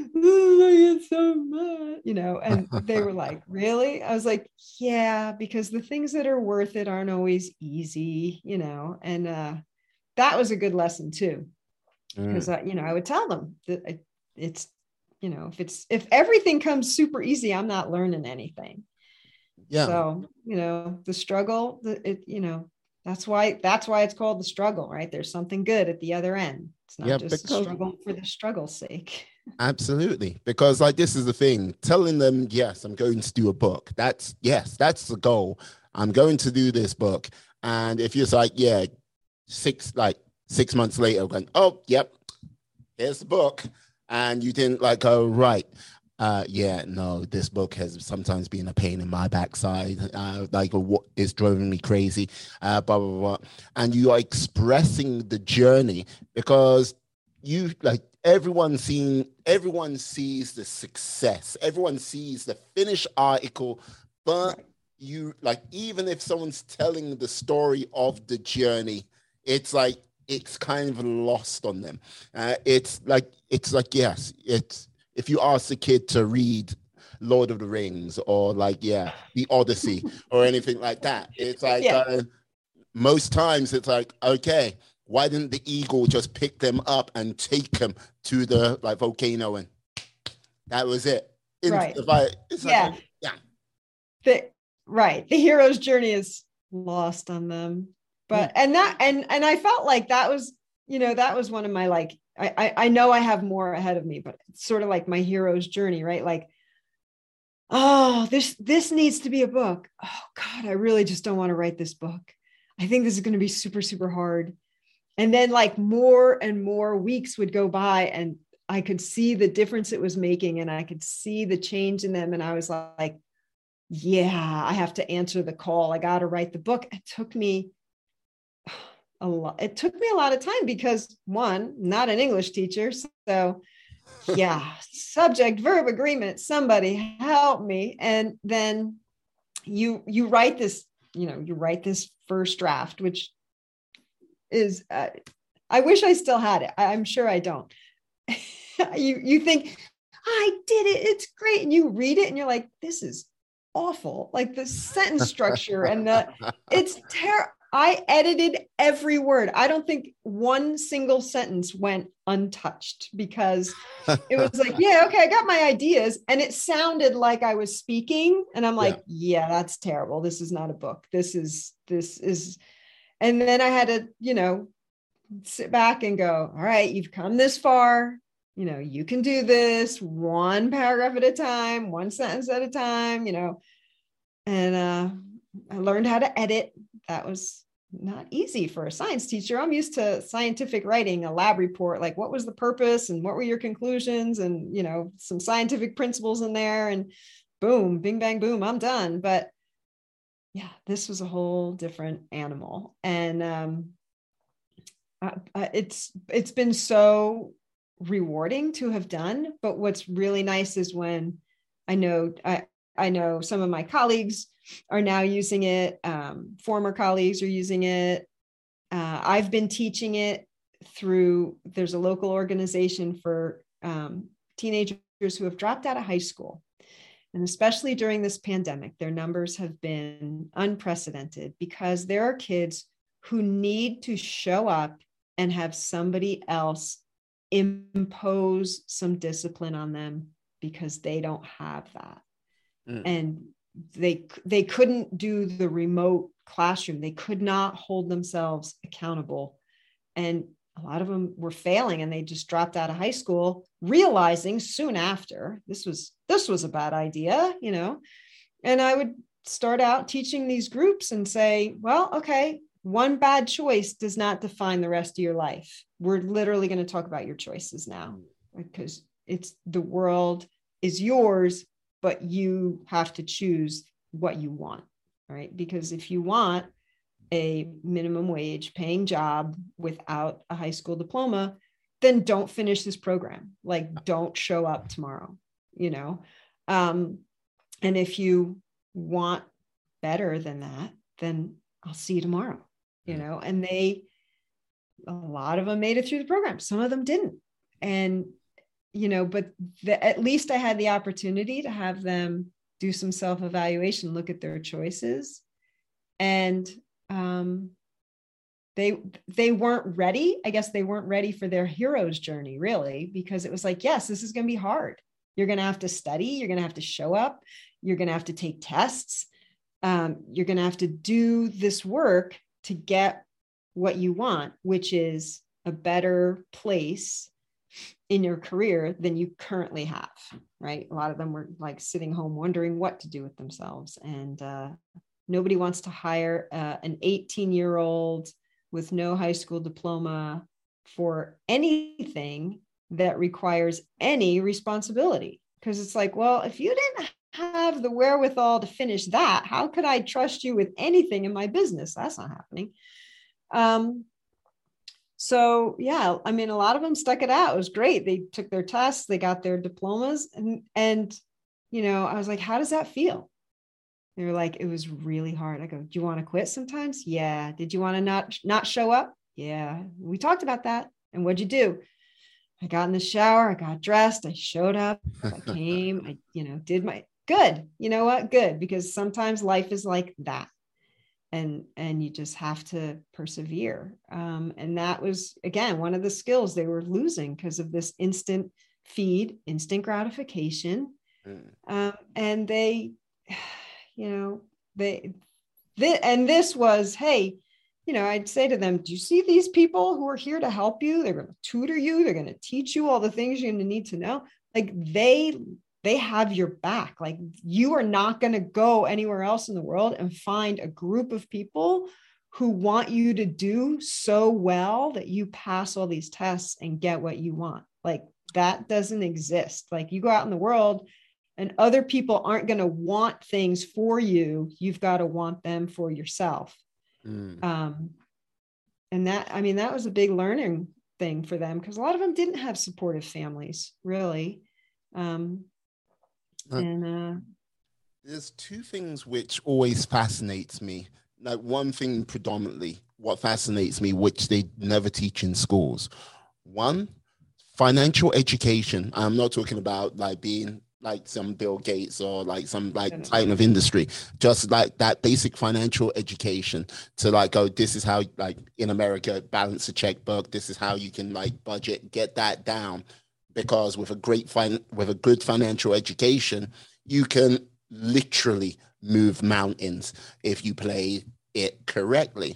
Speaker 2: oh, I get so mad, you know, and they were like, really? I was like, yeah, because the things that are worth it aren't always easy, you know, and uh, that was a good lesson too. Because, mm. uh, you know, I would tell them that it's, you know, if it's, if everything comes super easy, I'm not learning anything. Yeah. So, you know, the struggle, the, it, you know, that's why, that's why it's called the struggle, right? There's something good at the other end. It's not yeah, just because, a struggle for the struggle's sake.
Speaker 1: Absolutely. Because like, this is the thing, telling them, yes, I'm going to do a book. That's, yes, that's the goal. I'm going to do this book. And if you're like, yeah, six, like six months later, going, oh, yep, here's the book. And you didn't like, oh, right. Uh, yeah, no, this book has sometimes been a pain in my backside, uh, like what is driving me crazy, uh, blah, blah, blah. And you are expressing the journey because you like everyone seeing, everyone sees the success. Everyone sees the finished article, but you like, even if someone's telling the story of the journey, it's like, it's kind of lost on them. Uh, it's like, it's like, yes, it's, if you ask a kid to read Lord of the Rings or like, yeah, the Odyssey or anything like that, it's like, yeah. uh, most times it's like, okay, why didn't the eagle just pick them up and take them to the like volcano? And that was it. In,
Speaker 2: right.
Speaker 1: I, it's
Speaker 2: yeah.
Speaker 1: Like, yeah.
Speaker 2: The, right. The hero's journey is lost on them. But, and that, and, and I felt like that was, you know, that was one of my, like, I, I know I have more ahead of me, but it's sort of like my hero's journey, right? Like, oh, this, this needs to be a book. Oh God, I really just don't want to write this book. I think this is going to be super, super hard. And then like more and more weeks would go by and I could see the difference it was making. And I could see the change in them. And I was like, yeah, I have to answer the call. I got to write the book. It took me a lot. It took me a lot of time because one, not an English teacher. So yeah, subject verb agreement, somebody help me. And then you, you write this, you know, you write this first draft, which is, uh, I wish I still had it. I, I'm sure I don't. you, you think I did it. It's great. And you read it and you're like, this is awful. Like the sentence structure and the, it's terrible. I edited every word. I don't think one single sentence went untouched because it was like, yeah, okay, I got my ideas. And it sounded like I was speaking. And I'm like, yeah, yeah that's terrible. This is not a book. This is, this is, and then I had to, you know, sit back and go, all right, you've come this far. You know, you can do this one paragraph at a time, one sentence at a time, you know, and uh, I learned how to edit. That was not easy for a science teacher. I'm used to scientific writing, a lab report, like what was the purpose and what were your conclusions and, you know, some scientific principles in there and boom, bing, bang, boom, I'm done. But yeah, this was a whole different animal. And um, uh, it's, it's been so rewarding to have done. But what's really nice is when I know, I, I know some of my colleagues are now using it. Um, former colleagues are using it. Uh, I've been teaching it through, there's a local organization for um, teenagers who have dropped out of high school. And especially during this pandemic, their numbers have been unprecedented because there are kids who need to show up and have somebody else impose some discipline on them because they don't have that. Mm. And they they couldn't do the remote classroom. They could not hold themselves accountable. And a lot of them were failing, and they just dropped out of high school, realizing soon after this was this was a bad idea, you know. And I would start out teaching these groups and say, well, okay, one bad choice does not define the rest of your life. We're literally going to talk about your choices now, because it's the world is yours, but you have to choose what you want, right? Because if you want a minimum wage paying job without a high school diploma, then don't finish this program. Like, don't show up tomorrow, you know? Um, and if you want better than that, then I'll see you tomorrow, you know? And they, a lot of them made it through the program. Some of them didn't. And, you know, but the, at least I had the opportunity to have them do some self-evaluation, look at their choices. And um, they, they weren't ready. I guess they weren't ready for their hero's journey, really, because it was like, yes, this is going to be hard. You're going to have to study. You're going to have to show up. You're going to have to take tests. Um, you're going to have to do this work to get what you want, which is a better place in your career than you currently have, right? A lot of them were like sitting home wondering what to do with themselves. And uh, nobody wants to hire uh, an eighteen year old with no high school diploma for anything that requires any responsibility. Because it's like, well, if you didn't have the wherewithal to finish that, how could I trust you with anything in my business? That's not happening. Um, so yeah, I mean, a lot of them stuck it out. It was great. They took their tests, they got their diplomas, and, and, you know, I was like, how does that feel? They were like, it was really hard. I go, do you want to quit sometimes? Yeah. Did you want to not, not show up? Yeah. We talked about that. And what'd you do? I got in the shower, I got dressed, I showed up, I came, I, you know, did my good, you know what? Good. Because sometimes life is like that. And, and you just have to persevere. Um, and that was, again, one of the skills they were losing because of this instant feed, instant gratification. Mm. Um, and they, you know, they, th- and this was, hey, you know, I'd say to them, do you see these people who are here to help you? They're going to tutor you. They're going to teach you all the things you're going to need to know. Like they, they have your back. Like you are not going to go anywhere else in the world and find a group of people who want you to do so well that you pass all these tests and get what you want. Like that doesn't exist. Like you go out in the world and other people aren't going to want things for you. You've got to want them for yourself. Mm. Um, and that, I mean, that was a big learning thing for them because a lot of them didn't have supportive families, really. Um, uh, and uh,
Speaker 1: there's two things which always fascinates me. Like one thing predominantly, what fascinates me, which they never teach in schools. One, financial education. I'm not talking about like being like some Bill Gates or like some like titan of industry, just like that basic financial education to like go, this is how like in America balance a checkbook, this is how you can like budget, get that down. Because with a great fin- with a good financial education, you can literally move mountains if you play it correctly.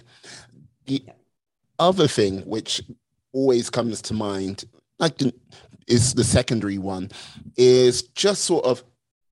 Speaker 1: The other thing which always comes to mind, like the is the secondary one, is just sort of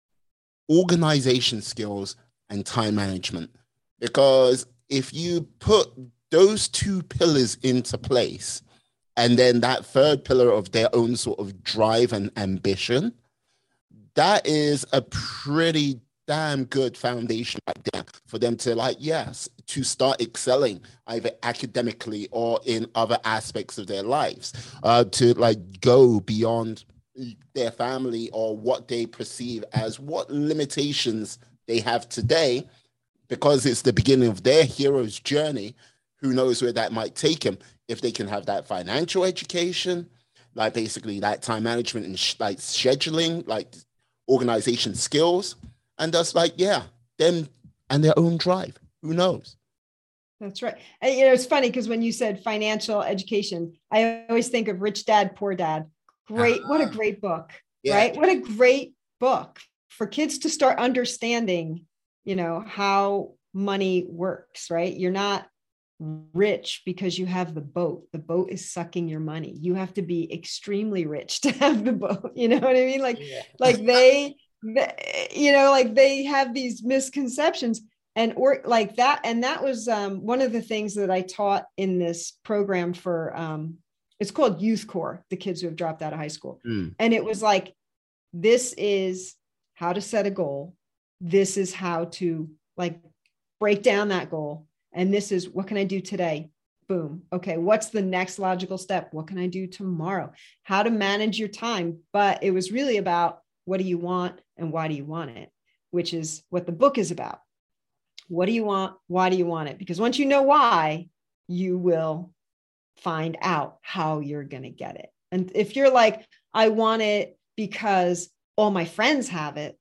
Speaker 1: organization skills and time management. Because if you put those two pillars into place, and then that third pillar of their own sort of drive and ambition, that is a pretty damn good foundation right there for them to like, yes, to start excelling either academically or in other aspects of their lives, uh, to like go beyond their family or what they perceive as what limitations they have today, because it's the beginning of their hero's journey. Who knows where that might take them if they can have that financial education, like basically that time management and sh- like scheduling, like organization skills, and just like, yeah, them and their own drive. Who knows?
Speaker 2: That's right. And, you know, it's funny because when you said financial education, I always think of Rich Dad, Poor Dad. Great. What a great book, yeah. Right? What a great book for kids to start understanding, you know, how money works, right? You're not rich because you have the boat. The boat is sucking your money. You have to be extremely rich to have the boat. You know what I mean? Like, yeah. like they, you know, like they have these misconceptions. And or like that, and that was um, one of the things that I taught in this program for, um, it's called Youth Corps, the kids who have dropped out of high school. Mm. And it was like, this is how to set a goal. This is how to like break down that goal. And this is, what can I do today? Boom. Okay. What's the next logical step? What can I do tomorrow? How to manage your time. But it was really about, what do you want and why do you want it? Which is what the book is about. What do you want? Why do you want it? Because once you know why, you will find out how you're going to get it. And if you're like, I want it because all my friends have it.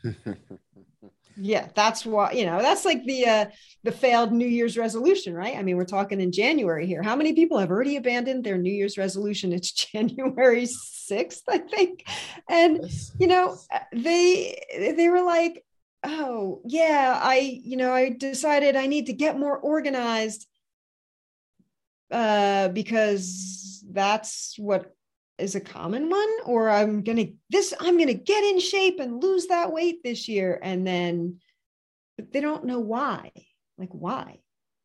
Speaker 2: Yeah, that's why, you know, that's like the, uh, the failed New Year's resolution, right? I mean, we're talking in January here. How many people have already abandoned their New Year's resolution? It's January sixth, I think. And, yes. you know, they, they were like, oh yeah, I, you know, I decided I need to get more organized uh, because that's what is a common one, or I'm going to this, I'm going to get in shape and lose that weight this year. And then they don't know why, like why.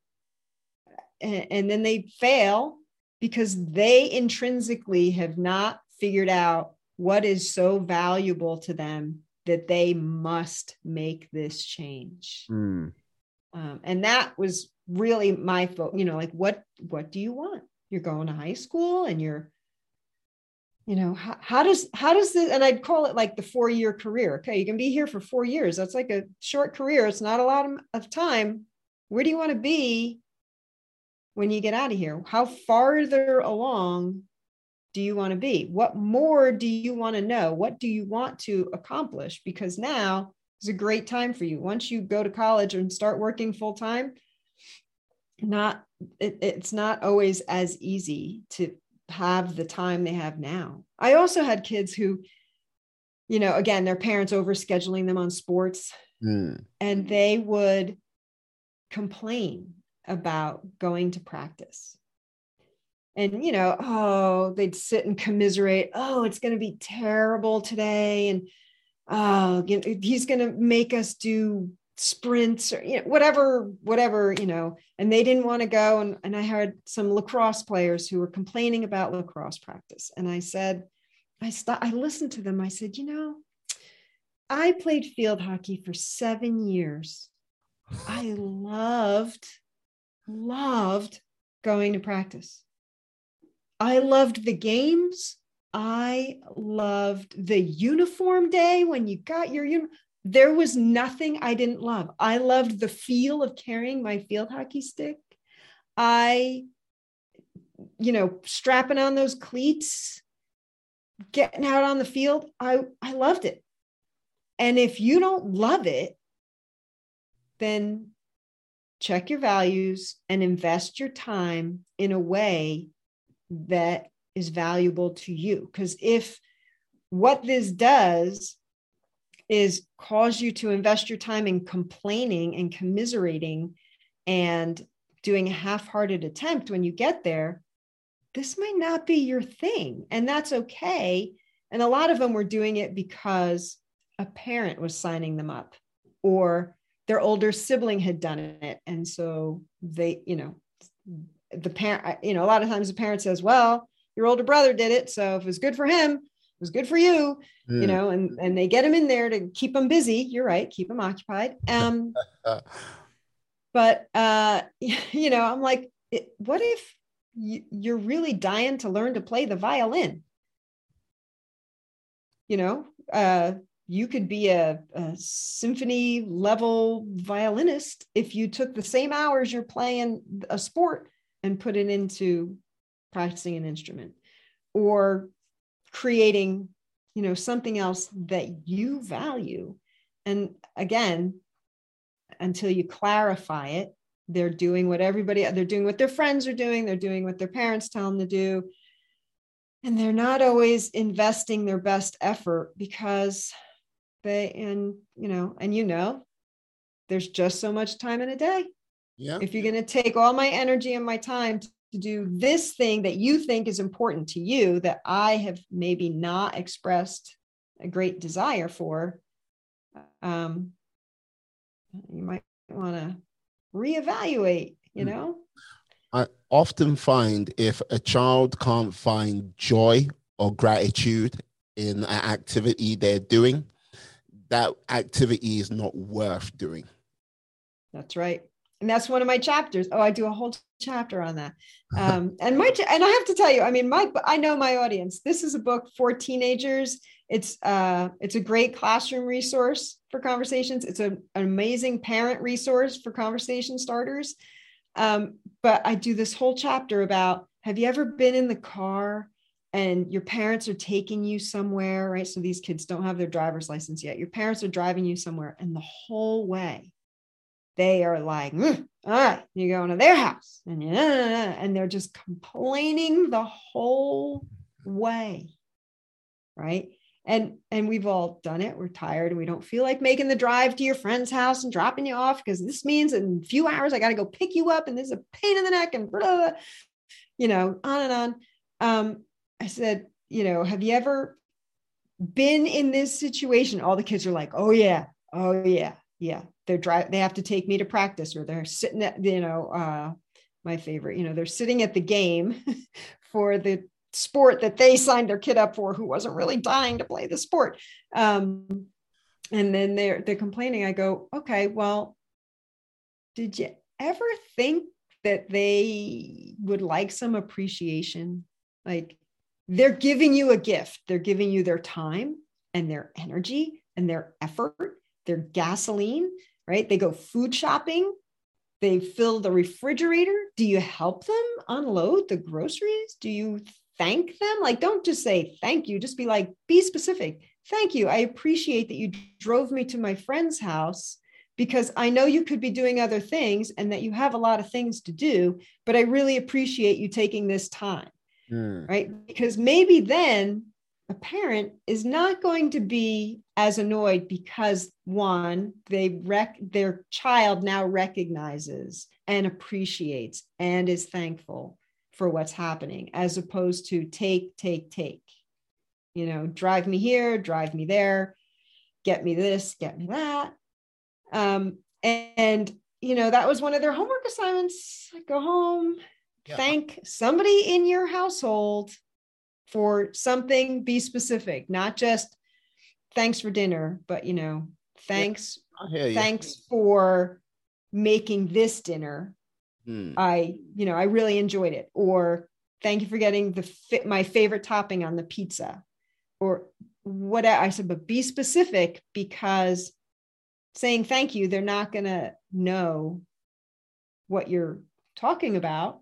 Speaker 2: And, and then they fail because they intrinsically have not figured out what is so valuable to them that they must make this change. Mm. Um, and that was really my, fo- you know, like, what, what do you want? You're going to high school and you're, you know, how, how does, how does this, and I'd call it like the four-year career. Okay. You can be here for four years. That's like a short career. It's not a lot of, of time. Where do you want to be when you get out of here? How farther along do you want to be? What more do you want to know? What do you want to accomplish? Because now is a great time for you. Once you go to college and start working full time, not it, it's not always as easy to have the time they have now. I also had kids who, you know, again, their parents overscheduling them on sports, mm. and they would complain about going to practice. And, you know, oh, they'd sit and commiserate. Oh, it's going to be terrible today. And, oh, you know, he's going to make us do sprints or, you know, whatever, whatever, you know, and they didn't want to go. And, and I heard some lacrosse players who were complaining about lacrosse practice. And I said, I stopped, I listened to them. I said, you know, I played field hockey for seven years. I loved, loved going to practice. I loved the games. I loved the uniform day when you got your uniform. There was nothing I didn't love. I loved the feel of carrying my field hockey stick. I, you know, strapping on those cleats, getting out on the field. I, I loved it. And if you don't love it, then check your values and invest your time in a way that is valuable to you. Because if what this does is cause you to invest your time in complaining and commiserating and doing a half-hearted attempt when you get there, this might not be your thing. And that's okay. And a lot of them were doing it because a parent was signing them up or their older sibling had done it. And so they, you know, the parent, you know, a lot of times the parent says, well, your older brother did it. So if it was good for him, it was good for you, mm. you know, and, and they get him in there to keep him busy. You're right. Keep him occupied. Um, but, uh, you know, I'm like, it, what if you, you're really dying to learn to play the violin? You know, uh, you could be a, a symphony level violinist if you took the same hours you're playing a sport and put it into practicing an instrument or creating you know, something else that you value. And again, until you clarify it, they're doing what everybody, they're doing what their friends are doing. They're doing what their parents tell them to do. And they're not always investing their best effort because they, and, you know, and, you know, there's just so much time in a day.
Speaker 1: Yeah.
Speaker 2: If you're going to take all my energy and my time to do this thing that you think is important to you, that I have maybe not expressed a great desire for, um, you might want to reevaluate, you know?
Speaker 1: I often find if a child can't find joy or gratitude in an activity they're doing, that activity is not worth doing.
Speaker 2: That's right. And that's one of my chapters. Oh, I do a whole chapter on that. Um, and my, and I have to tell you, I mean, my, I know my audience. This is a book for teenagers. It's uh, it's a great classroom resource for conversations. It's a, an amazing parent resource for conversation starters. Um, but I do this whole chapter about, have you ever been in the car and your parents are taking you somewhere, right? So these kids don't have their driver's license yet. Your parents are driving you somewhere, and the whole way they are like, mm, all right, you're going to their house, and, and they're just complaining the whole way, right? And, and we've all done it. We're tired and we don't feel like making the drive to your friend's house and dropping you off, because this means in a few hours I got to go pick you up and this is a pain in the neck and blah, blah, blah, you know, on and on. Um, I said, you know, have you ever been in this situation? All the kids are like, oh yeah, oh yeah, yeah. They're driving, they have to take me to practice, or they're sitting at, you know, uh, my favorite, you know, they're sitting at the game for the sport that they signed their kid up for, who wasn't really dying to play the sport. Um, and then they're, they're complaining. I go, okay, well, did you ever think that they would like some appreciation? Like, they're giving you a gift. They're giving you their time and their energy and their effort, their gasoline, right? They go food shopping. They fill the refrigerator. Do you help them unload the groceries? Do you thank them? Like, don't just say thank you. Just be like, be specific. Thank you. I appreciate that you drove me to my friend's house, because I know you could be doing other things and that you have a lot of things to do, but I really appreciate you taking this time, mm. right? Because maybe then a parent is not going to be as annoyed because, one, they rec- their child now recognizes and appreciates and is thankful for what's happening, as opposed to take, take, take, you know, drive me here, drive me there, get me this, get me that. Um, and, and, you know, that was one of their homework assignments. Go home, yeah. Thank somebody in your household for something, be specific, not just thanks for dinner, but, you know, thanks,
Speaker 1: yeah,
Speaker 2: thanks for making this dinner. Hmm. I, you know, I really enjoyed it. Or thank you for getting the fit, my favorite topping on the pizza, or what I said, but be specific, because saying thank you, they're not going to know what you're talking about,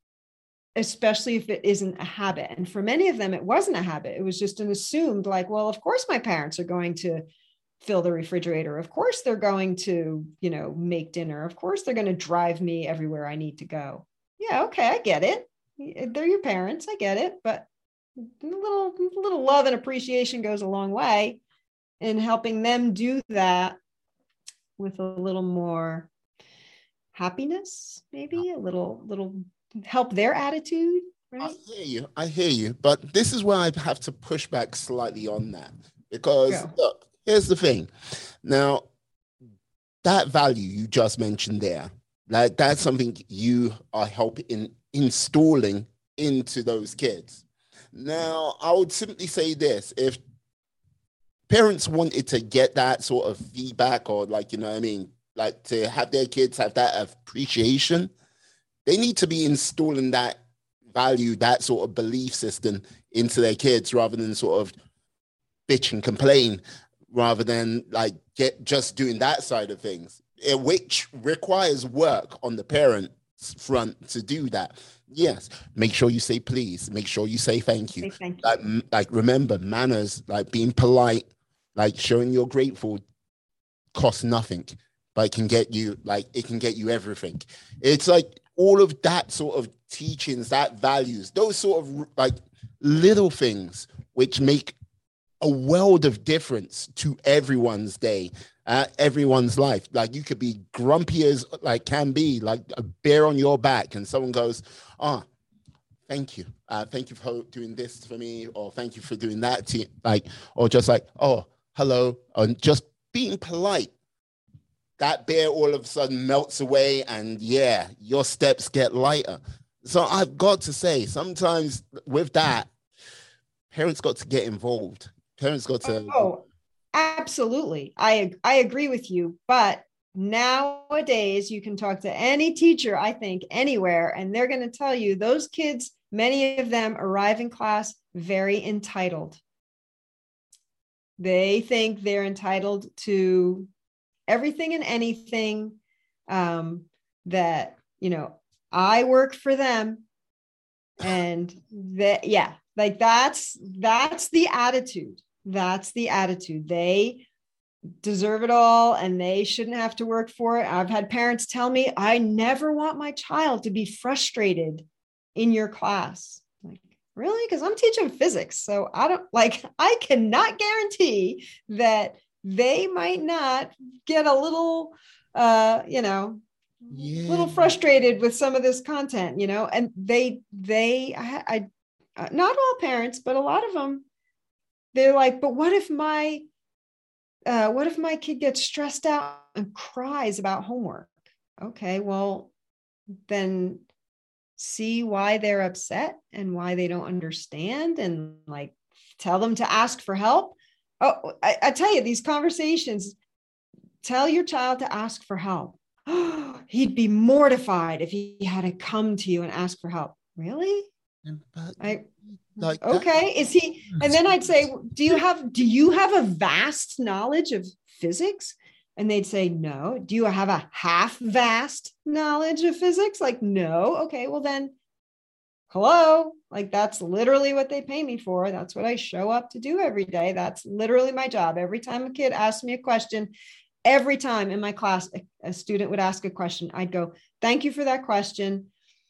Speaker 2: especially if it isn't a habit. And for many of them, it wasn't a habit. It was just an assumed, like, well, of course my parents are going to fill the refrigerator. Of course they're going to, you know, make dinner. Of course they're going to drive me everywhere I need to go. Yeah, okay, I get it. They're your parents. I get it. But a little, a little love and appreciation goes a long way in helping them do that with a little more happiness, maybe a little, little help their attitude, right?
Speaker 1: I hear you. I hear you. But this is where I have to push back slightly on that, because Go. Look, here's the thing. Now, that value you just mentioned there, like that's something you are helping installing into those kids. Now, I would simply say this: if parents wanted to get that sort of feedback, or like, you know what I mean, like to have their kids have that appreciation, they need to be installing that value, that sort of belief system into their kids, rather than sort of bitch and complain, rather than like get just doing that side of things, which requires work on the parent front to do that. Yes, make sure you say please. Make sure you say thank you.
Speaker 2: Say thank you.
Speaker 1: Like, like remember manners, like being polite, like showing you're grateful, costs nothing, but it can get you like it can get you everything. It's like all of that sort of teachings, that values, those sort of like little things which make a world of difference to everyone's day, uh, everyone's life. Like you could be grumpy as like can be, like a bear on your back, and someone goes, "Ah, oh, thank you, uh, thank you for doing this for me," or "Thank you for doing that to you," like, or just like, "Oh, hello," and just being polite. That bear all of a sudden melts away, and yeah, your steps get lighter. So I've got to say, sometimes with that, parents got to get involved. Parents got to.
Speaker 2: Oh, absolutely. I I agree with you. But nowadays, you can talk to any teacher, I think, anywhere, and they're going to tell you those kids, many of them arrive in class very entitled. They think they're entitled to everything and anything, um, that, you know, I work for them. And that, yeah, like that's, that's the attitude. That's the attitude. They deserve it all and they shouldn't have to work for it. I've had parents tell me, I never want my child to be frustrated in your class. Like, really? Because I'm teaching physics. So I don't like, I cannot guarantee that they might not get a little, uh, you know, yeah. little frustrated with some of this content, you know, and they, they, I, I uh, not all parents, but a lot of them, they're like, but what if my, uh, what if my kid gets stressed out and cries about homework? Okay, well, then see why they're upset and why they don't understand, and like tell them to ask for help. Oh, I, I tell you, these conversations, tell your child to ask for help. Oh, he'd be mortified if he had to come to you and ask for help. Really?
Speaker 1: But,
Speaker 2: I,
Speaker 1: like
Speaker 2: okay. That. Is he, and then I'd say, do you have, do you have a vast knowledge of physics? And they'd say, no. Do you have a half vast knowledge of physics? Like, no. Okay. Well then, hello, like that's literally what they pay me for. That's what I show up to do every day. That's literally my job. Every time a kid asks me a question, every time in my class, a, a student would ask a question, I'd go, thank you for that question.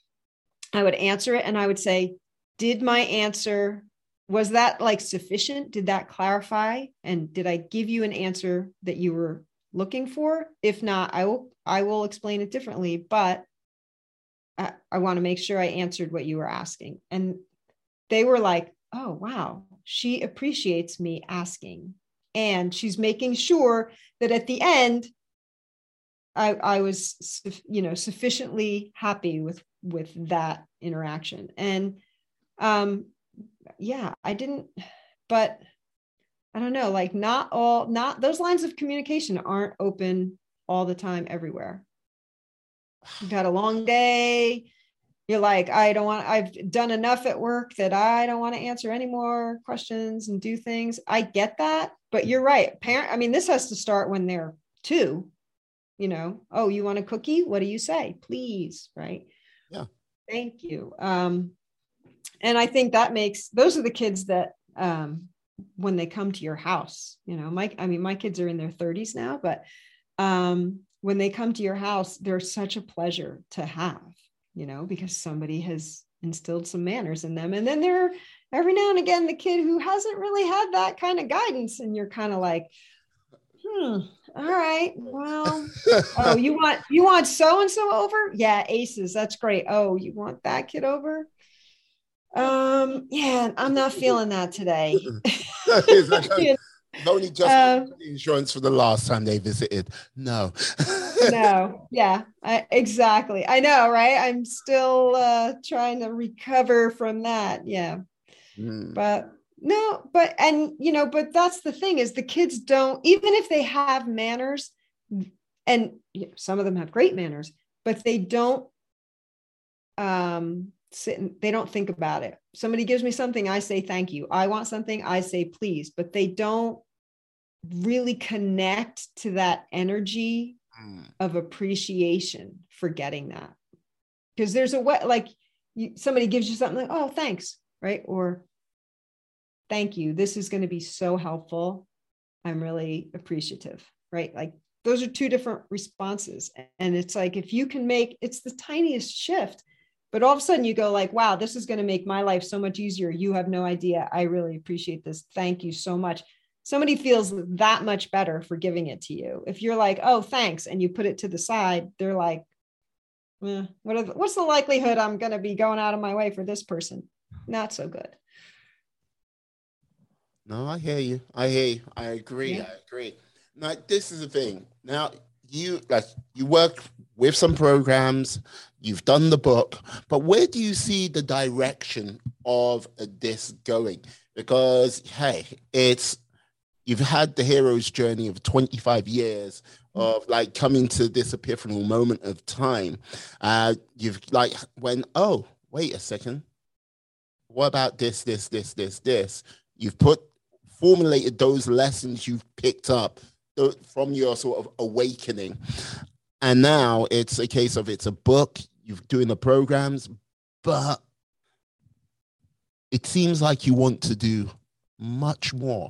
Speaker 2: I would answer it and I would say, did my answer, was that like sufficient? Did that clarify? And did I give you an answer that you were looking for? If not, I will, I will explain it differently, but I, I want to make sure I answered what you were asking. And they were like, oh, wow, she appreciates me asking. And she's making sure that at the end, I, I was, you know, sufficiently happy with, with that interaction. And um, yeah, I didn't, but I don't know, like not all, not those lines of communication aren't open all the time everywhere. You've had a long day. You're like, I don't want, I've done enough at work that I don't want to answer any more questions and do things. I get that, but you're right. Parent, I mean, this has to start when they're two, you know, oh, you want a cookie? What do you say? Please. Right.
Speaker 1: Yeah.
Speaker 2: Thank you. Um, and I think that makes, those are the kids that, um, when they come to your house, you know, my, I mean, my kids are in their thirties now, but, um, when they come to your house, they're such a pleasure to have, you know, because somebody has instilled some manners in them. And then there, every now and again, the kid who hasn't really had that kind of guidance, and you're kind of like, hmm, all right, well, oh, you want, you want so-and-so over? Yeah, aces, that's great. Oh, you want that kid over? Um, yeah, I'm not feeling that today.
Speaker 1: Only just um, insurance for the last time they visited. No.
Speaker 2: No. Yeah, I, exactly. I know, right? I'm still uh, trying to recover from that. Yeah. Mm. But no, but, and, you know, but that's the thing is the kids don't, even if they have manners, and you know, some of them have great manners, but they don't, um, sit and they don't think about it. Somebody gives me something, I say, thank you. I want something, I say, please, but they don't really connect to that energy mm. of appreciation for getting that. because there's a way, like you, somebody gives you something like, oh, thanks, right? Or thank you. This is going to be so helpful. I'm really appreciative, right? Like those are two different responses. And it's like, if you can make, it's the tiniest shift, but all of a sudden you go like, wow, this is going to make my life so much easier. You have no idea. I really appreciate this. Thank you so much. Somebody feels that much better for giving it to you. If you're like, oh, thanks, and you put it to the side, they're like, eh, what are the, what's the likelihood I'm going to be going out of my way for this person? Not so good.
Speaker 1: No, I hear you. I hear you. I agree.
Speaker 2: Yeah.
Speaker 1: I agree. Now, this is the thing. Now, you like you work with some programs, you've done the book, but where do you see the direction of this going? Because, hey, it's you've had the hero's journey of twenty-five years of like coming to this epiphanal moment of time. Uh, you've like when, oh, wait a second. What about this, this, this, this, this? You've put formulated those lessons you've picked up from your sort of awakening. And now it's a case of it's a book, you're doing the programs, but it seems like you want to do much more.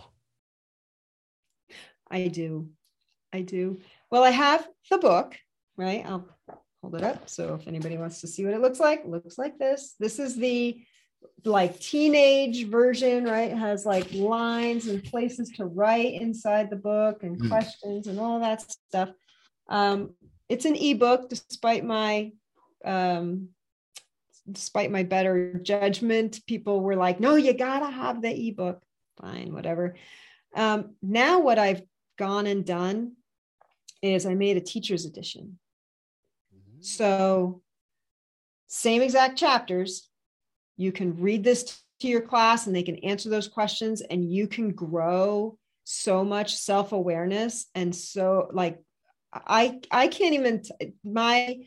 Speaker 2: I do. I do. Well, I have the book, right? I'll hold it up. So if anybody wants to see what it looks like, it looks like this. This is the like teenage version, right? It has like lines and places to write inside the book and mm. questions and all that stuff. Um, it's an ebook, despite my, um, despite my better judgment. People were like, no, you gotta have the ebook. Fine, whatever. Um, now what I've gone and done is I made a teacher's edition. Mm-hmm. So same exact chapters. You can read this to your class and they can answer those questions, and you can grow so much self-awareness. And so like, I, I can't even, my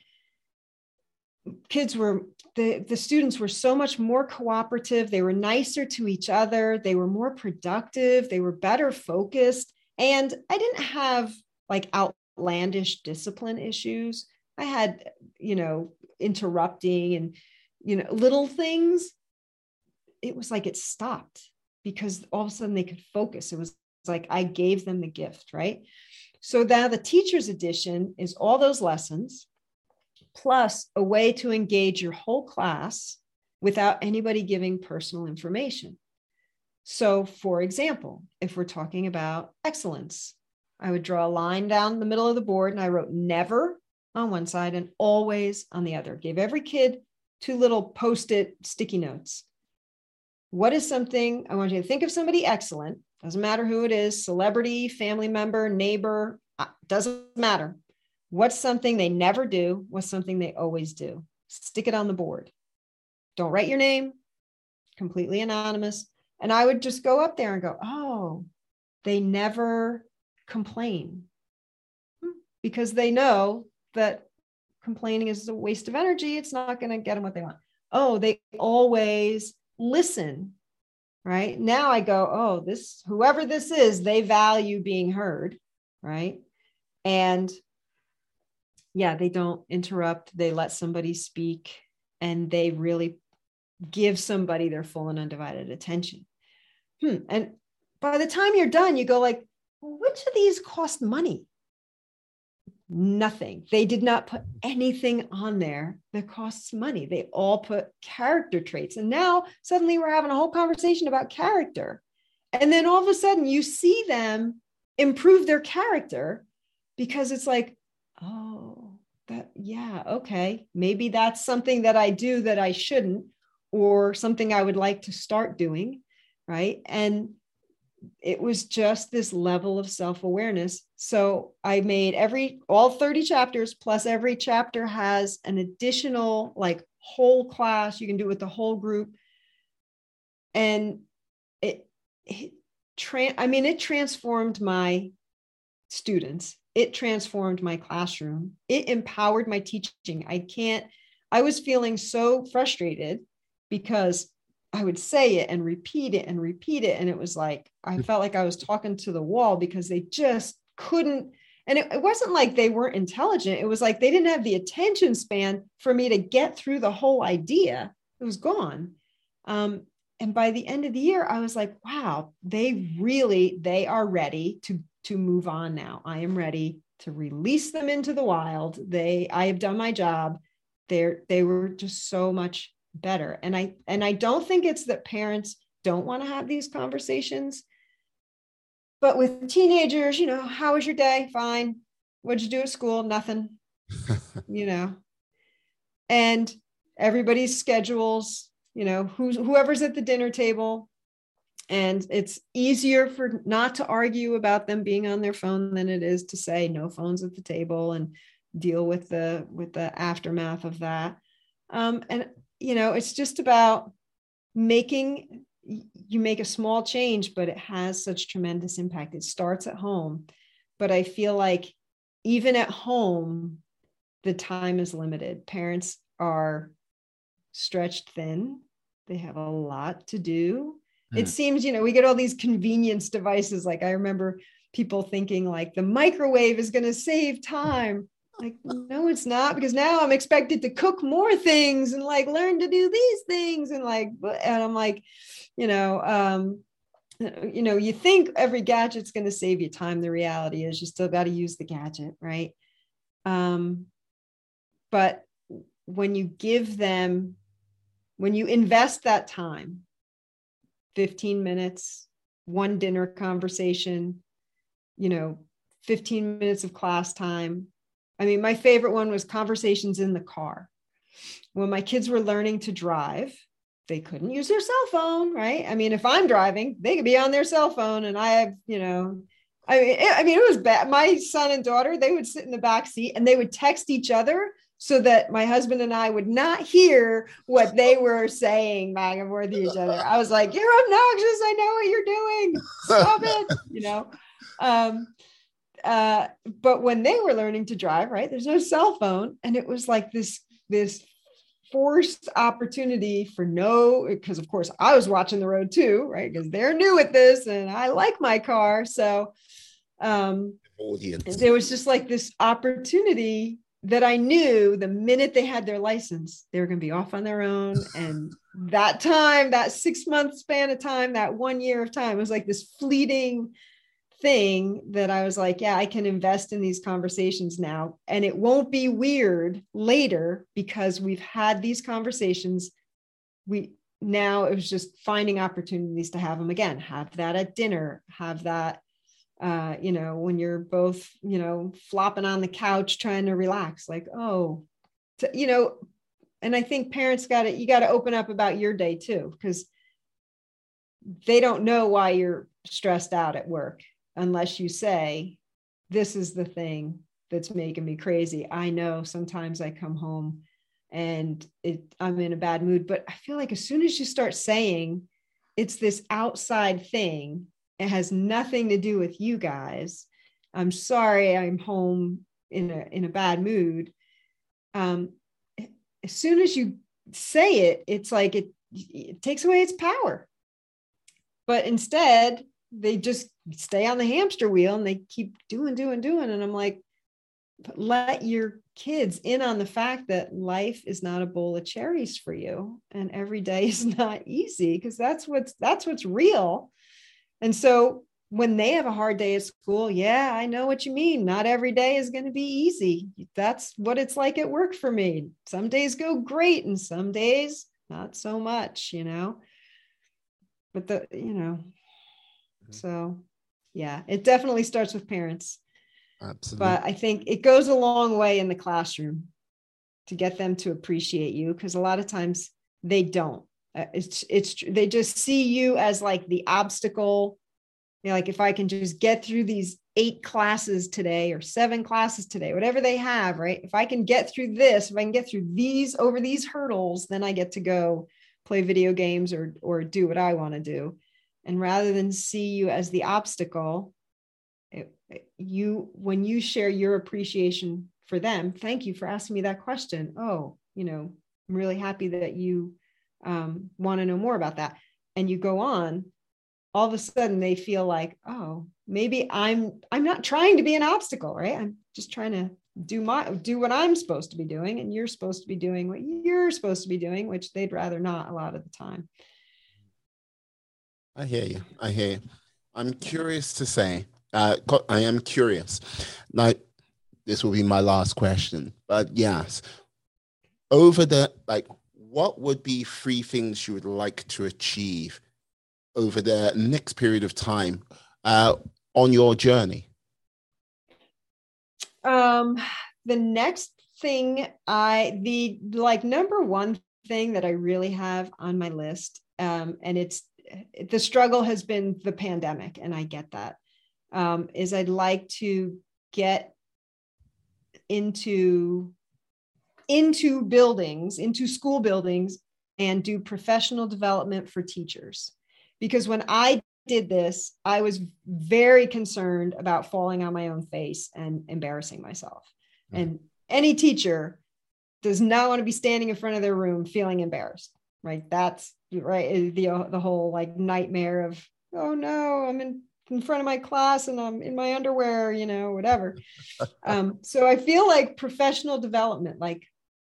Speaker 2: kids were, the, the students were so much more cooperative. They were nicer to each other. They were more productive. They were better focused. And I didn't have like outlandish discipline issues. I had, you know, interrupting and, you know, little things. It was like it stopped because all of a sudden they could focus. It was like I gave them the gift, right? So now the teacher's edition is all those lessons, plus a way to engage your whole class without anybody giving personal information. So for example, if we're talking about excellence, I would draw a line down the middle of the board and I wrote never on one side and always on the other. Gave every kid two little post-it sticky notes. What is something, I want you to think of somebody excellent, doesn't matter who it is, celebrity, family member, neighbor, doesn't matter. What's something they never do? What's something they always do? Stick it on the board. Don't write your name, completely anonymous. And I would just go up there and go, oh, they never complain, because they know that complaining is a waste of energy. It's not going to get them what they want. Oh, they always listen, right? Now I go, oh, this, whoever this is, they value being heard, right? And yeah, they don't interrupt. They let somebody speak and they really give somebody their full and undivided attention. Hmm. And by the time you're done, you go like, well, which of these cost money? Nothing. They did not put anything on there that costs money. They all put character traits. And now suddenly we're having a whole conversation about character. And then all of a sudden you see them improve their character because it's like, oh, that, yeah, okay. Maybe that's something that I do that I shouldn't, or something I would like to start doing, right? And it was just this level of self-awareness. So I made every, all thirty chapters, plus every chapter has an additional like whole class. You can do it with the whole group. And it, it tra- I mean, it transformed my students. It transformed my classroom. It empowered my teaching. I can't, I was feeling so frustrated because I would say it and repeat it and repeat it. And it was like, I felt like I was talking to the wall because they just couldn't. And it, it wasn't like they weren't intelligent. It was like they didn't have the attention span for me to get through the whole idea. It was gone. Um, and by the end of the year, I was like, wow, they really, they are ready to, to move on now. I am ready to release them into the wild. They, I have done my job. They're, they were just so much better. And I, and I don't think it's that parents don't want to have these conversations, but with teenagers, you know, how was your day? Fine. What'd you do at school? Nothing, you know, and everybody's schedules, you know, who's whoever's at the dinner table. And it's easier for not to argue about them being on their phone than it is to say no phones at the table and deal with the, with the aftermath of that. Um, and, you know, it's just about making, you make a small change, but it has such tremendous impact. It starts at home, but I feel like even at home, the time is limited. Parents are stretched thin. They have a lot to do. Mm. It seems, you know, we get all these convenience devices. Like I remember people thinking like the microwave is going to save time. Like, no, it's not, because now I'm expected to cook more things and like learn to do these things. And like, and I'm like, you know, um, you know, you think every gadget's going to save you time. The reality is you still got to use the gadget. Right. Um, but when you give them, when you invest that time, fifteen minutes, one dinner conversation, you know, fifteen minutes of class time. I mean, my favorite one was conversations in the car. When my kids were learning to drive, they couldn't use their cell phone, right? I mean, if I'm driving, they could be on their cell phone, and I have, you know, I mean, it, I mean, it was bad. My son and daughter, they would sit in the back seat and they would text each other so that my husband and I would not hear what they were saying back and forth to each other. I was like, you're obnoxious. I know what you're doing. Stop it. You know? Um, uh, but when they were learning to drive, right, there's no cell phone. And it was like this, this forced opportunity for no, because of course I was watching the road too, right? Because they're new at this and I like my car. So um, Audience. There was just like this opportunity that I knew the minute they had their license, they were going to be off on their own. And that time, that six month span of time, that one year of time was like this fleeting thing that I was like, yeah, I can invest in these conversations now. And it won't be weird later because we've had these conversations. We now it was just finding opportunities to have them again, have that at dinner, have that Uh, you know, when you're both, you know, flopping on the couch trying to relax, like, oh, to, you know, and I think parents got to, you got to open up about your day too, because they don't know why you're stressed out at work unless you say, this is the thing that's making me crazy. I know sometimes I come home and it, I'm in a bad mood, but I feel like as soon as you start saying it's this outside thing, it has nothing to do with you guys. I'm sorry, I'm home in a in a bad mood. Um, as soon as you say it, it's like it, it takes away its power. But instead, they just stay on the hamster wheel and they keep doing, doing, doing. And I'm like, let your kids in on the fact that life is not a bowl of cherries for you, and every day is not easy, because that's what's that's what's real. And so when they have a hard day at school, yeah, I know what you mean. Not every day is going to be easy. That's what it's like at work for me. Some days go great and some days not so much, you know, but the, you know, mm-hmm. So yeah, it definitely starts with parents. Absolutely. But I think it goes a long way in the classroom to get them to appreciate you, because a lot of times they don't. Uh, it's, it's, they just see you as like the obstacle. You know, like if I can just get through these eight classes today or seven classes today, whatever they have, right? If I can get through this, if I can get through these, over these hurdles, then I get to go play video games or, or do what I want to do. And rather than see you as the obstacle, it, you, when you share your appreciation for them, thank you for asking me that question. Oh, you know, I'm really happy that you um, want to know more about that. And you go on, all of a sudden they feel like, oh, maybe I'm I'm not trying to be an obstacle, right? I'm just trying to do my do what I'm supposed to be doing, and you're supposed to be doing what you're supposed to be doing, which they'd rather not a lot of the time.
Speaker 1: I hear you. I hear you. I'm curious to say, uh, I am curious. Like, this will be my last question, but yes, over the, like, what would be three things you would like to achieve over the next period of time uh, on your journey?
Speaker 2: Um, the next thing I, the like number one thing that I really have on my list, um, and it's, the struggle has been the pandemic, and I get that, um, is I'd like to get into, into buildings, into school buildings, and do professional development for teachers. Because when I did this, I was very concerned about falling on my own face and embarrassing myself. Mm-hmm. And any teacher does not want to be standing in front of their room feeling embarrassed, right? That's right. The, the whole like nightmare of, oh no, I'm in, in front of my class and I'm in my underwear, you know, whatever. um, so I feel like professional development, like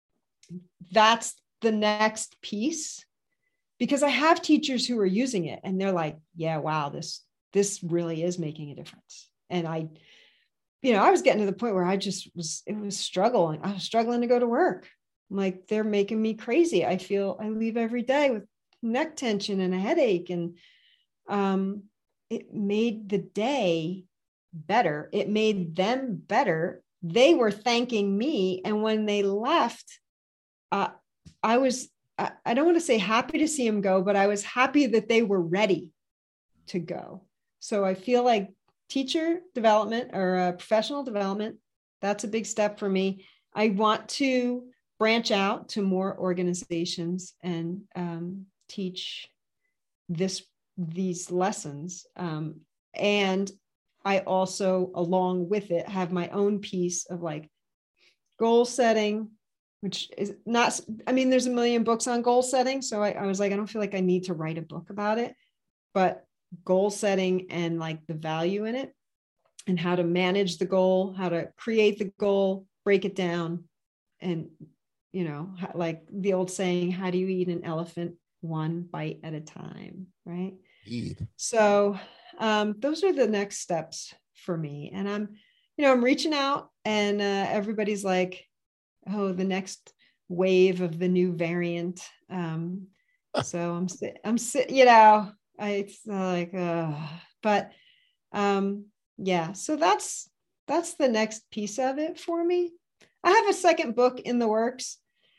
Speaker 2: that's the next piece, because I have teachers who are using it and they're like, yeah, wow, this, this really is making a difference. And I, you know, I was getting to the point where I just was, it was struggling. I was struggling to go to work. I'm like, they're making me crazy. I feel I leave every day with neck tension and a headache. And um, it made the day better. It made them better. They were thanking me. And when they left, uh, I was, I, I don't want to say happy to see them go, but I was happy that they were ready to go. So I feel like teacher development or uh, professional development, that's a big step for me. I want to branch out to more organizations and um, teach this these lessons. Um, and I also, along with it, have my own piece of like goal setting, which is not, I mean, there's a million books on goal setting. So I, I was like, I don't feel like I need to write a book about it, but goal setting and like the value in it and how to manage the goal, how to create the goal, break it down. And, you know, like the old saying, how do you eat an elephant? One bite at a time, right? Indeed. So um, those are the next steps for me. And I'm, you know, I'm reaching out and uh, everybody's like, oh, the next wave of the new variant. Um, so I'm, I'm, you know, I, it's like, uh, but um, yeah, so that's, that's the next piece of it for me. I have a second book in the works.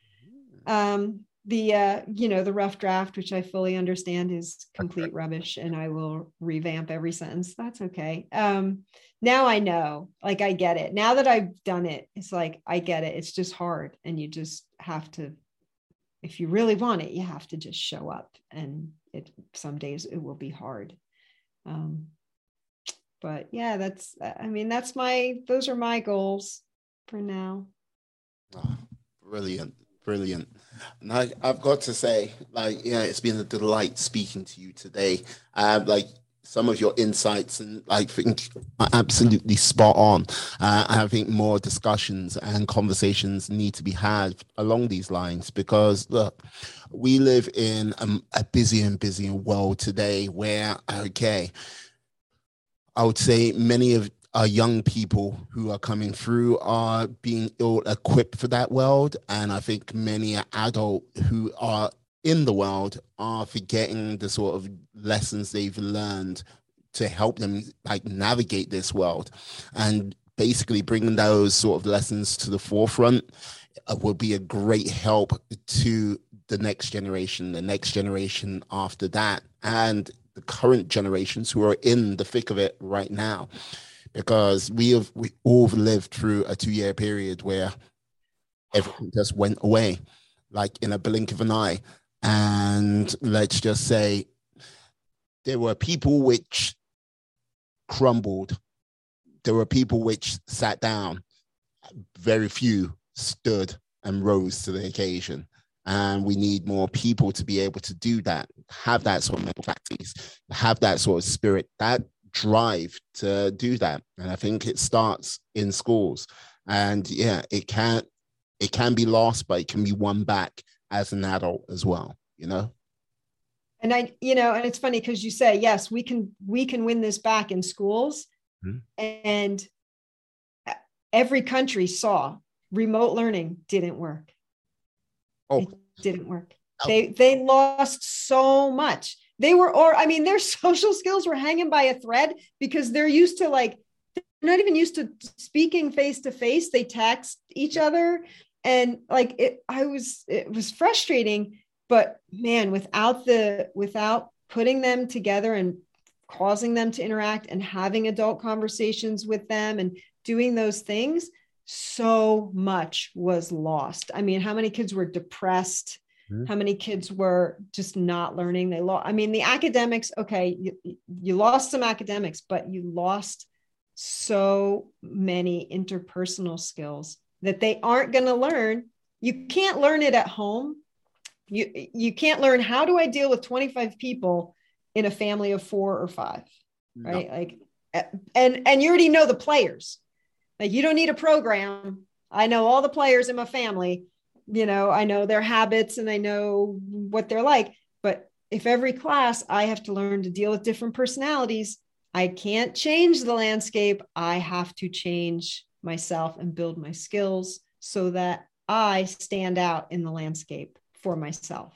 Speaker 2: Um, the, uh, you know, the rough draft, which I fully understand is complete rubbish, and I will revamp every sentence. That's okay. Um, now I know, like, I get it. Now that I've done it, it's like, I get it. It's just hard. And you just have to, if you really want it, you have to just show up, and it, some days it will be hard. Um, but yeah, that's, I mean, that's my, those are my goals for now.
Speaker 1: Oh, brilliant. Brilliant. And I, I've got to say, like, yeah, it's been a delight speaking to you today. Um, like, some of your insights and I think are absolutely spot on. Uh, I think more discussions and conversations need to be had along these lines because, look, we live in um, a busy and busy world today where, okay, I would say many of our young people who are coming through are being ill-equipped for that world. And I think many adults who are in the world are forgetting the sort of lessons they've learned to help them like navigate this world. And basically bringing those sort of lessons to the forefront uh, will be a great help to the next generation, the next generation after that, and the current generations who are in the thick of it right now. Because we have we all lived through a two-year period where everything just went away, like in a blink of an eye. And let's just say there were people which crumbled. There were people which sat down. Very few stood and rose to the occasion. And we need more people to be able to do that, have that sort of mental practice, have that sort of spirit. That drive to do that. And I think it starts in schools. And yeah, it can it can be lost, but it can be won back as an adult as well, you know?
Speaker 2: And I, you know, and it's funny because you say, yes, we can, we can win this back in schools. Mm-hmm. And every country saw remote learning didn't work. Oh, it didn't work. Oh. They, they lost so much. They were, or, I mean, their social skills were hanging by a thread because they're used to like, they're not even used to speaking face to face. They text each other. And like, it, I was, it was frustrating. But man, without the, without putting them together and causing them to interact and having adult conversations with them and doing those things, so much was lost. I mean, how many kids were depressed? Mm-hmm. How many kids were just not learning? They lost, I mean, the academics, okay, you, you lost some academics, but you lost so many interpersonal skills that they aren't going to learn. You can't learn it at home. You, you can't learn, how do I deal with twenty-five people in a family of four or five, right? No. Like, and, and you already know the players. Like, you don't need a program. I know all the players in my family, you know, I know their habits and I know what they're like. But if every class I have to learn to deal with different personalities, I can't change the landscape. I have to change myself and build my skills so that I stand out in the landscape for myself.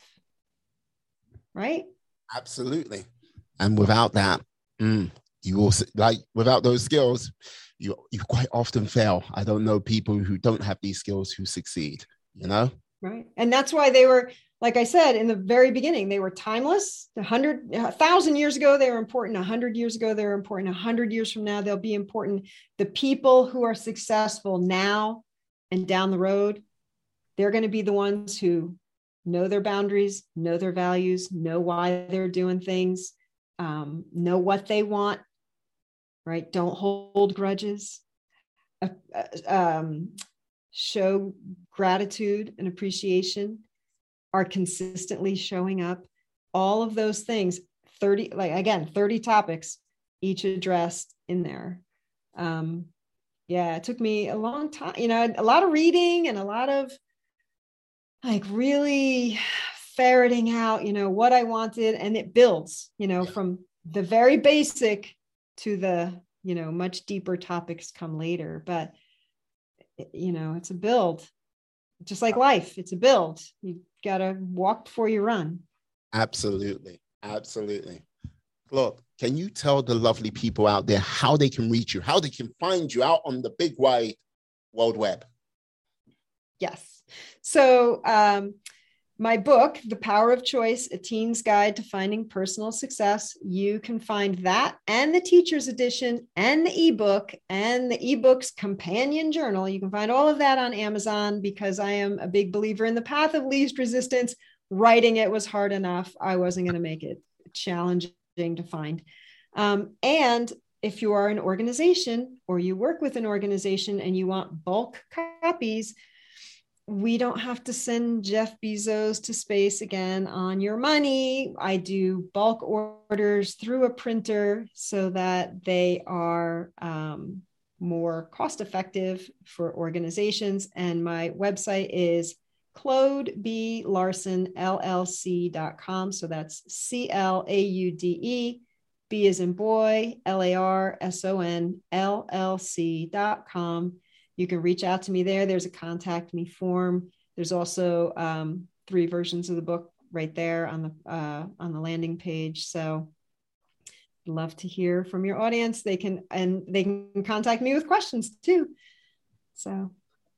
Speaker 2: Right?
Speaker 1: Absolutely. And without that, mm, you also, like, without those skills, you you quite often fail. I don't know people who don't have these skills who succeed, you know?
Speaker 2: Right. And that's why they were, like I said, in the very beginning, they were timeless. A hundred, a thousand years ago, they were important. A hundred years ago, they were important. A hundred years from now, they'll be important. The people who are successful now and down the road, they're going to be the ones who know their boundaries, know their values, know why they're doing things, um, know what they want, right? Don't hold grudges, uh, uh, um, show gratitude and appreciation, are consistently showing up. All of those things, thirty, like again, thirty topics, each addressed in there. Um, yeah, it took me a long time, you know, a lot of reading and a lot of like really ferreting out, you know, what I wanted. And it builds, you know, from the very basic to the, you know, much deeper topics come later. But, you know, it's a build, just like life. It's a build. You got to walk before you run.
Speaker 1: Absolutely. Absolutely. Look, can you tell the lovely people out there how they can reach you, how they can find you out on the big wide world web?
Speaker 2: Yes. So um, my book, The Power of Choice, A Teen's Guide to Finding Personal Success, you can find that and the teacher's edition and the ebook and the ebook's companion journal. You can find all of that on Amazon because I am a big believer in the path of least resistance. Writing it was hard enough. I wasn't going to make it challenging to find. Um, and if you are an organization or you work with an organization and you want bulk copies, we don't have to send Jeff Bezos to space again on your money. I do bulk orders through a printer so that they are um, more cost effective for organizations. And my website is Claude B. Larson L L C dot com. So that's C L A U D E, B as in boy, L A R S O N L L C dot com. You can reach out to me there. There's a contact me form. There's also um, three versions of the book right there on the uh, on the landing page. So I'd love to hear from your audience. They can, and they can contact me with questions too. So.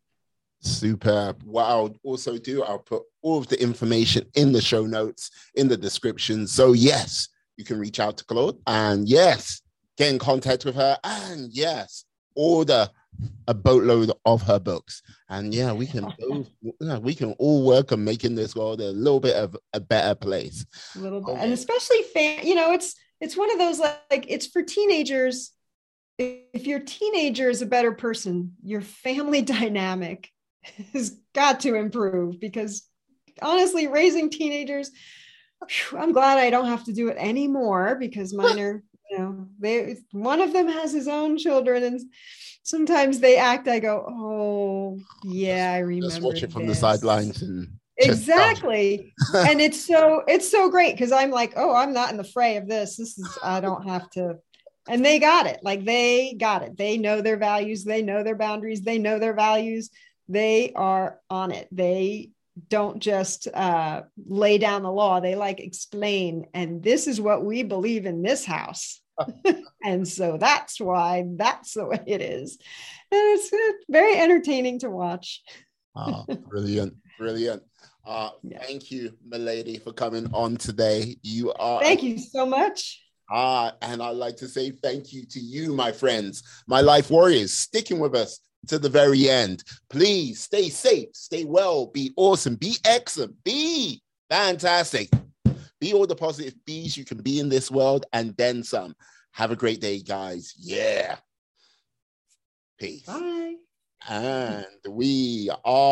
Speaker 1: Superb. What I'll also do, I'll put all of the information in the show notes, in the description. So yes, you can reach out to Claude and yes, get in contact with her and yes, order a boatload of her books. And yeah, we can both, yeah, we can all work on making this world a little bit of a better place.
Speaker 2: A little bit. Okay. And especially fan, you know, it's it's one of those like, like it's for teenagers. If your teenager is a better person, your family dynamic has got to improve because honestly, raising teenagers, whew, I'm glad I don't have to do it anymore because mine are You know, they one of them has his own children, and sometimes they act. I go, oh yeah, I remember.
Speaker 1: Just watch it from
Speaker 2: this.
Speaker 1: the sidelines and
Speaker 2: exactly. And it's so it's so great because I'm like, oh, I'm not in the fray of this. This is I don't have to. And they got it. Like they got it. They know their values. They know their boundaries. They know their values. They are on it. They don't just uh, lay down the law. They like explain. And this is what we believe in this house. And so that's why that's the way it is. And it's, it's very entertaining to watch.
Speaker 1: Oh, brilliant. Brilliant. Uh, yeah. Thank you, milady, for coming on today. You are.
Speaker 2: Thank you so much.
Speaker 1: Ah, and I'd like to say thank you to you, my friends, my life warriors, sticking with us to the very end. Please stay safe, stay well, be awesome, be excellent, be fantastic. Be all the positive bees you can be in this world and then some. Have a great day, guys. Yeah. Peace.
Speaker 2: Bye.
Speaker 1: And we are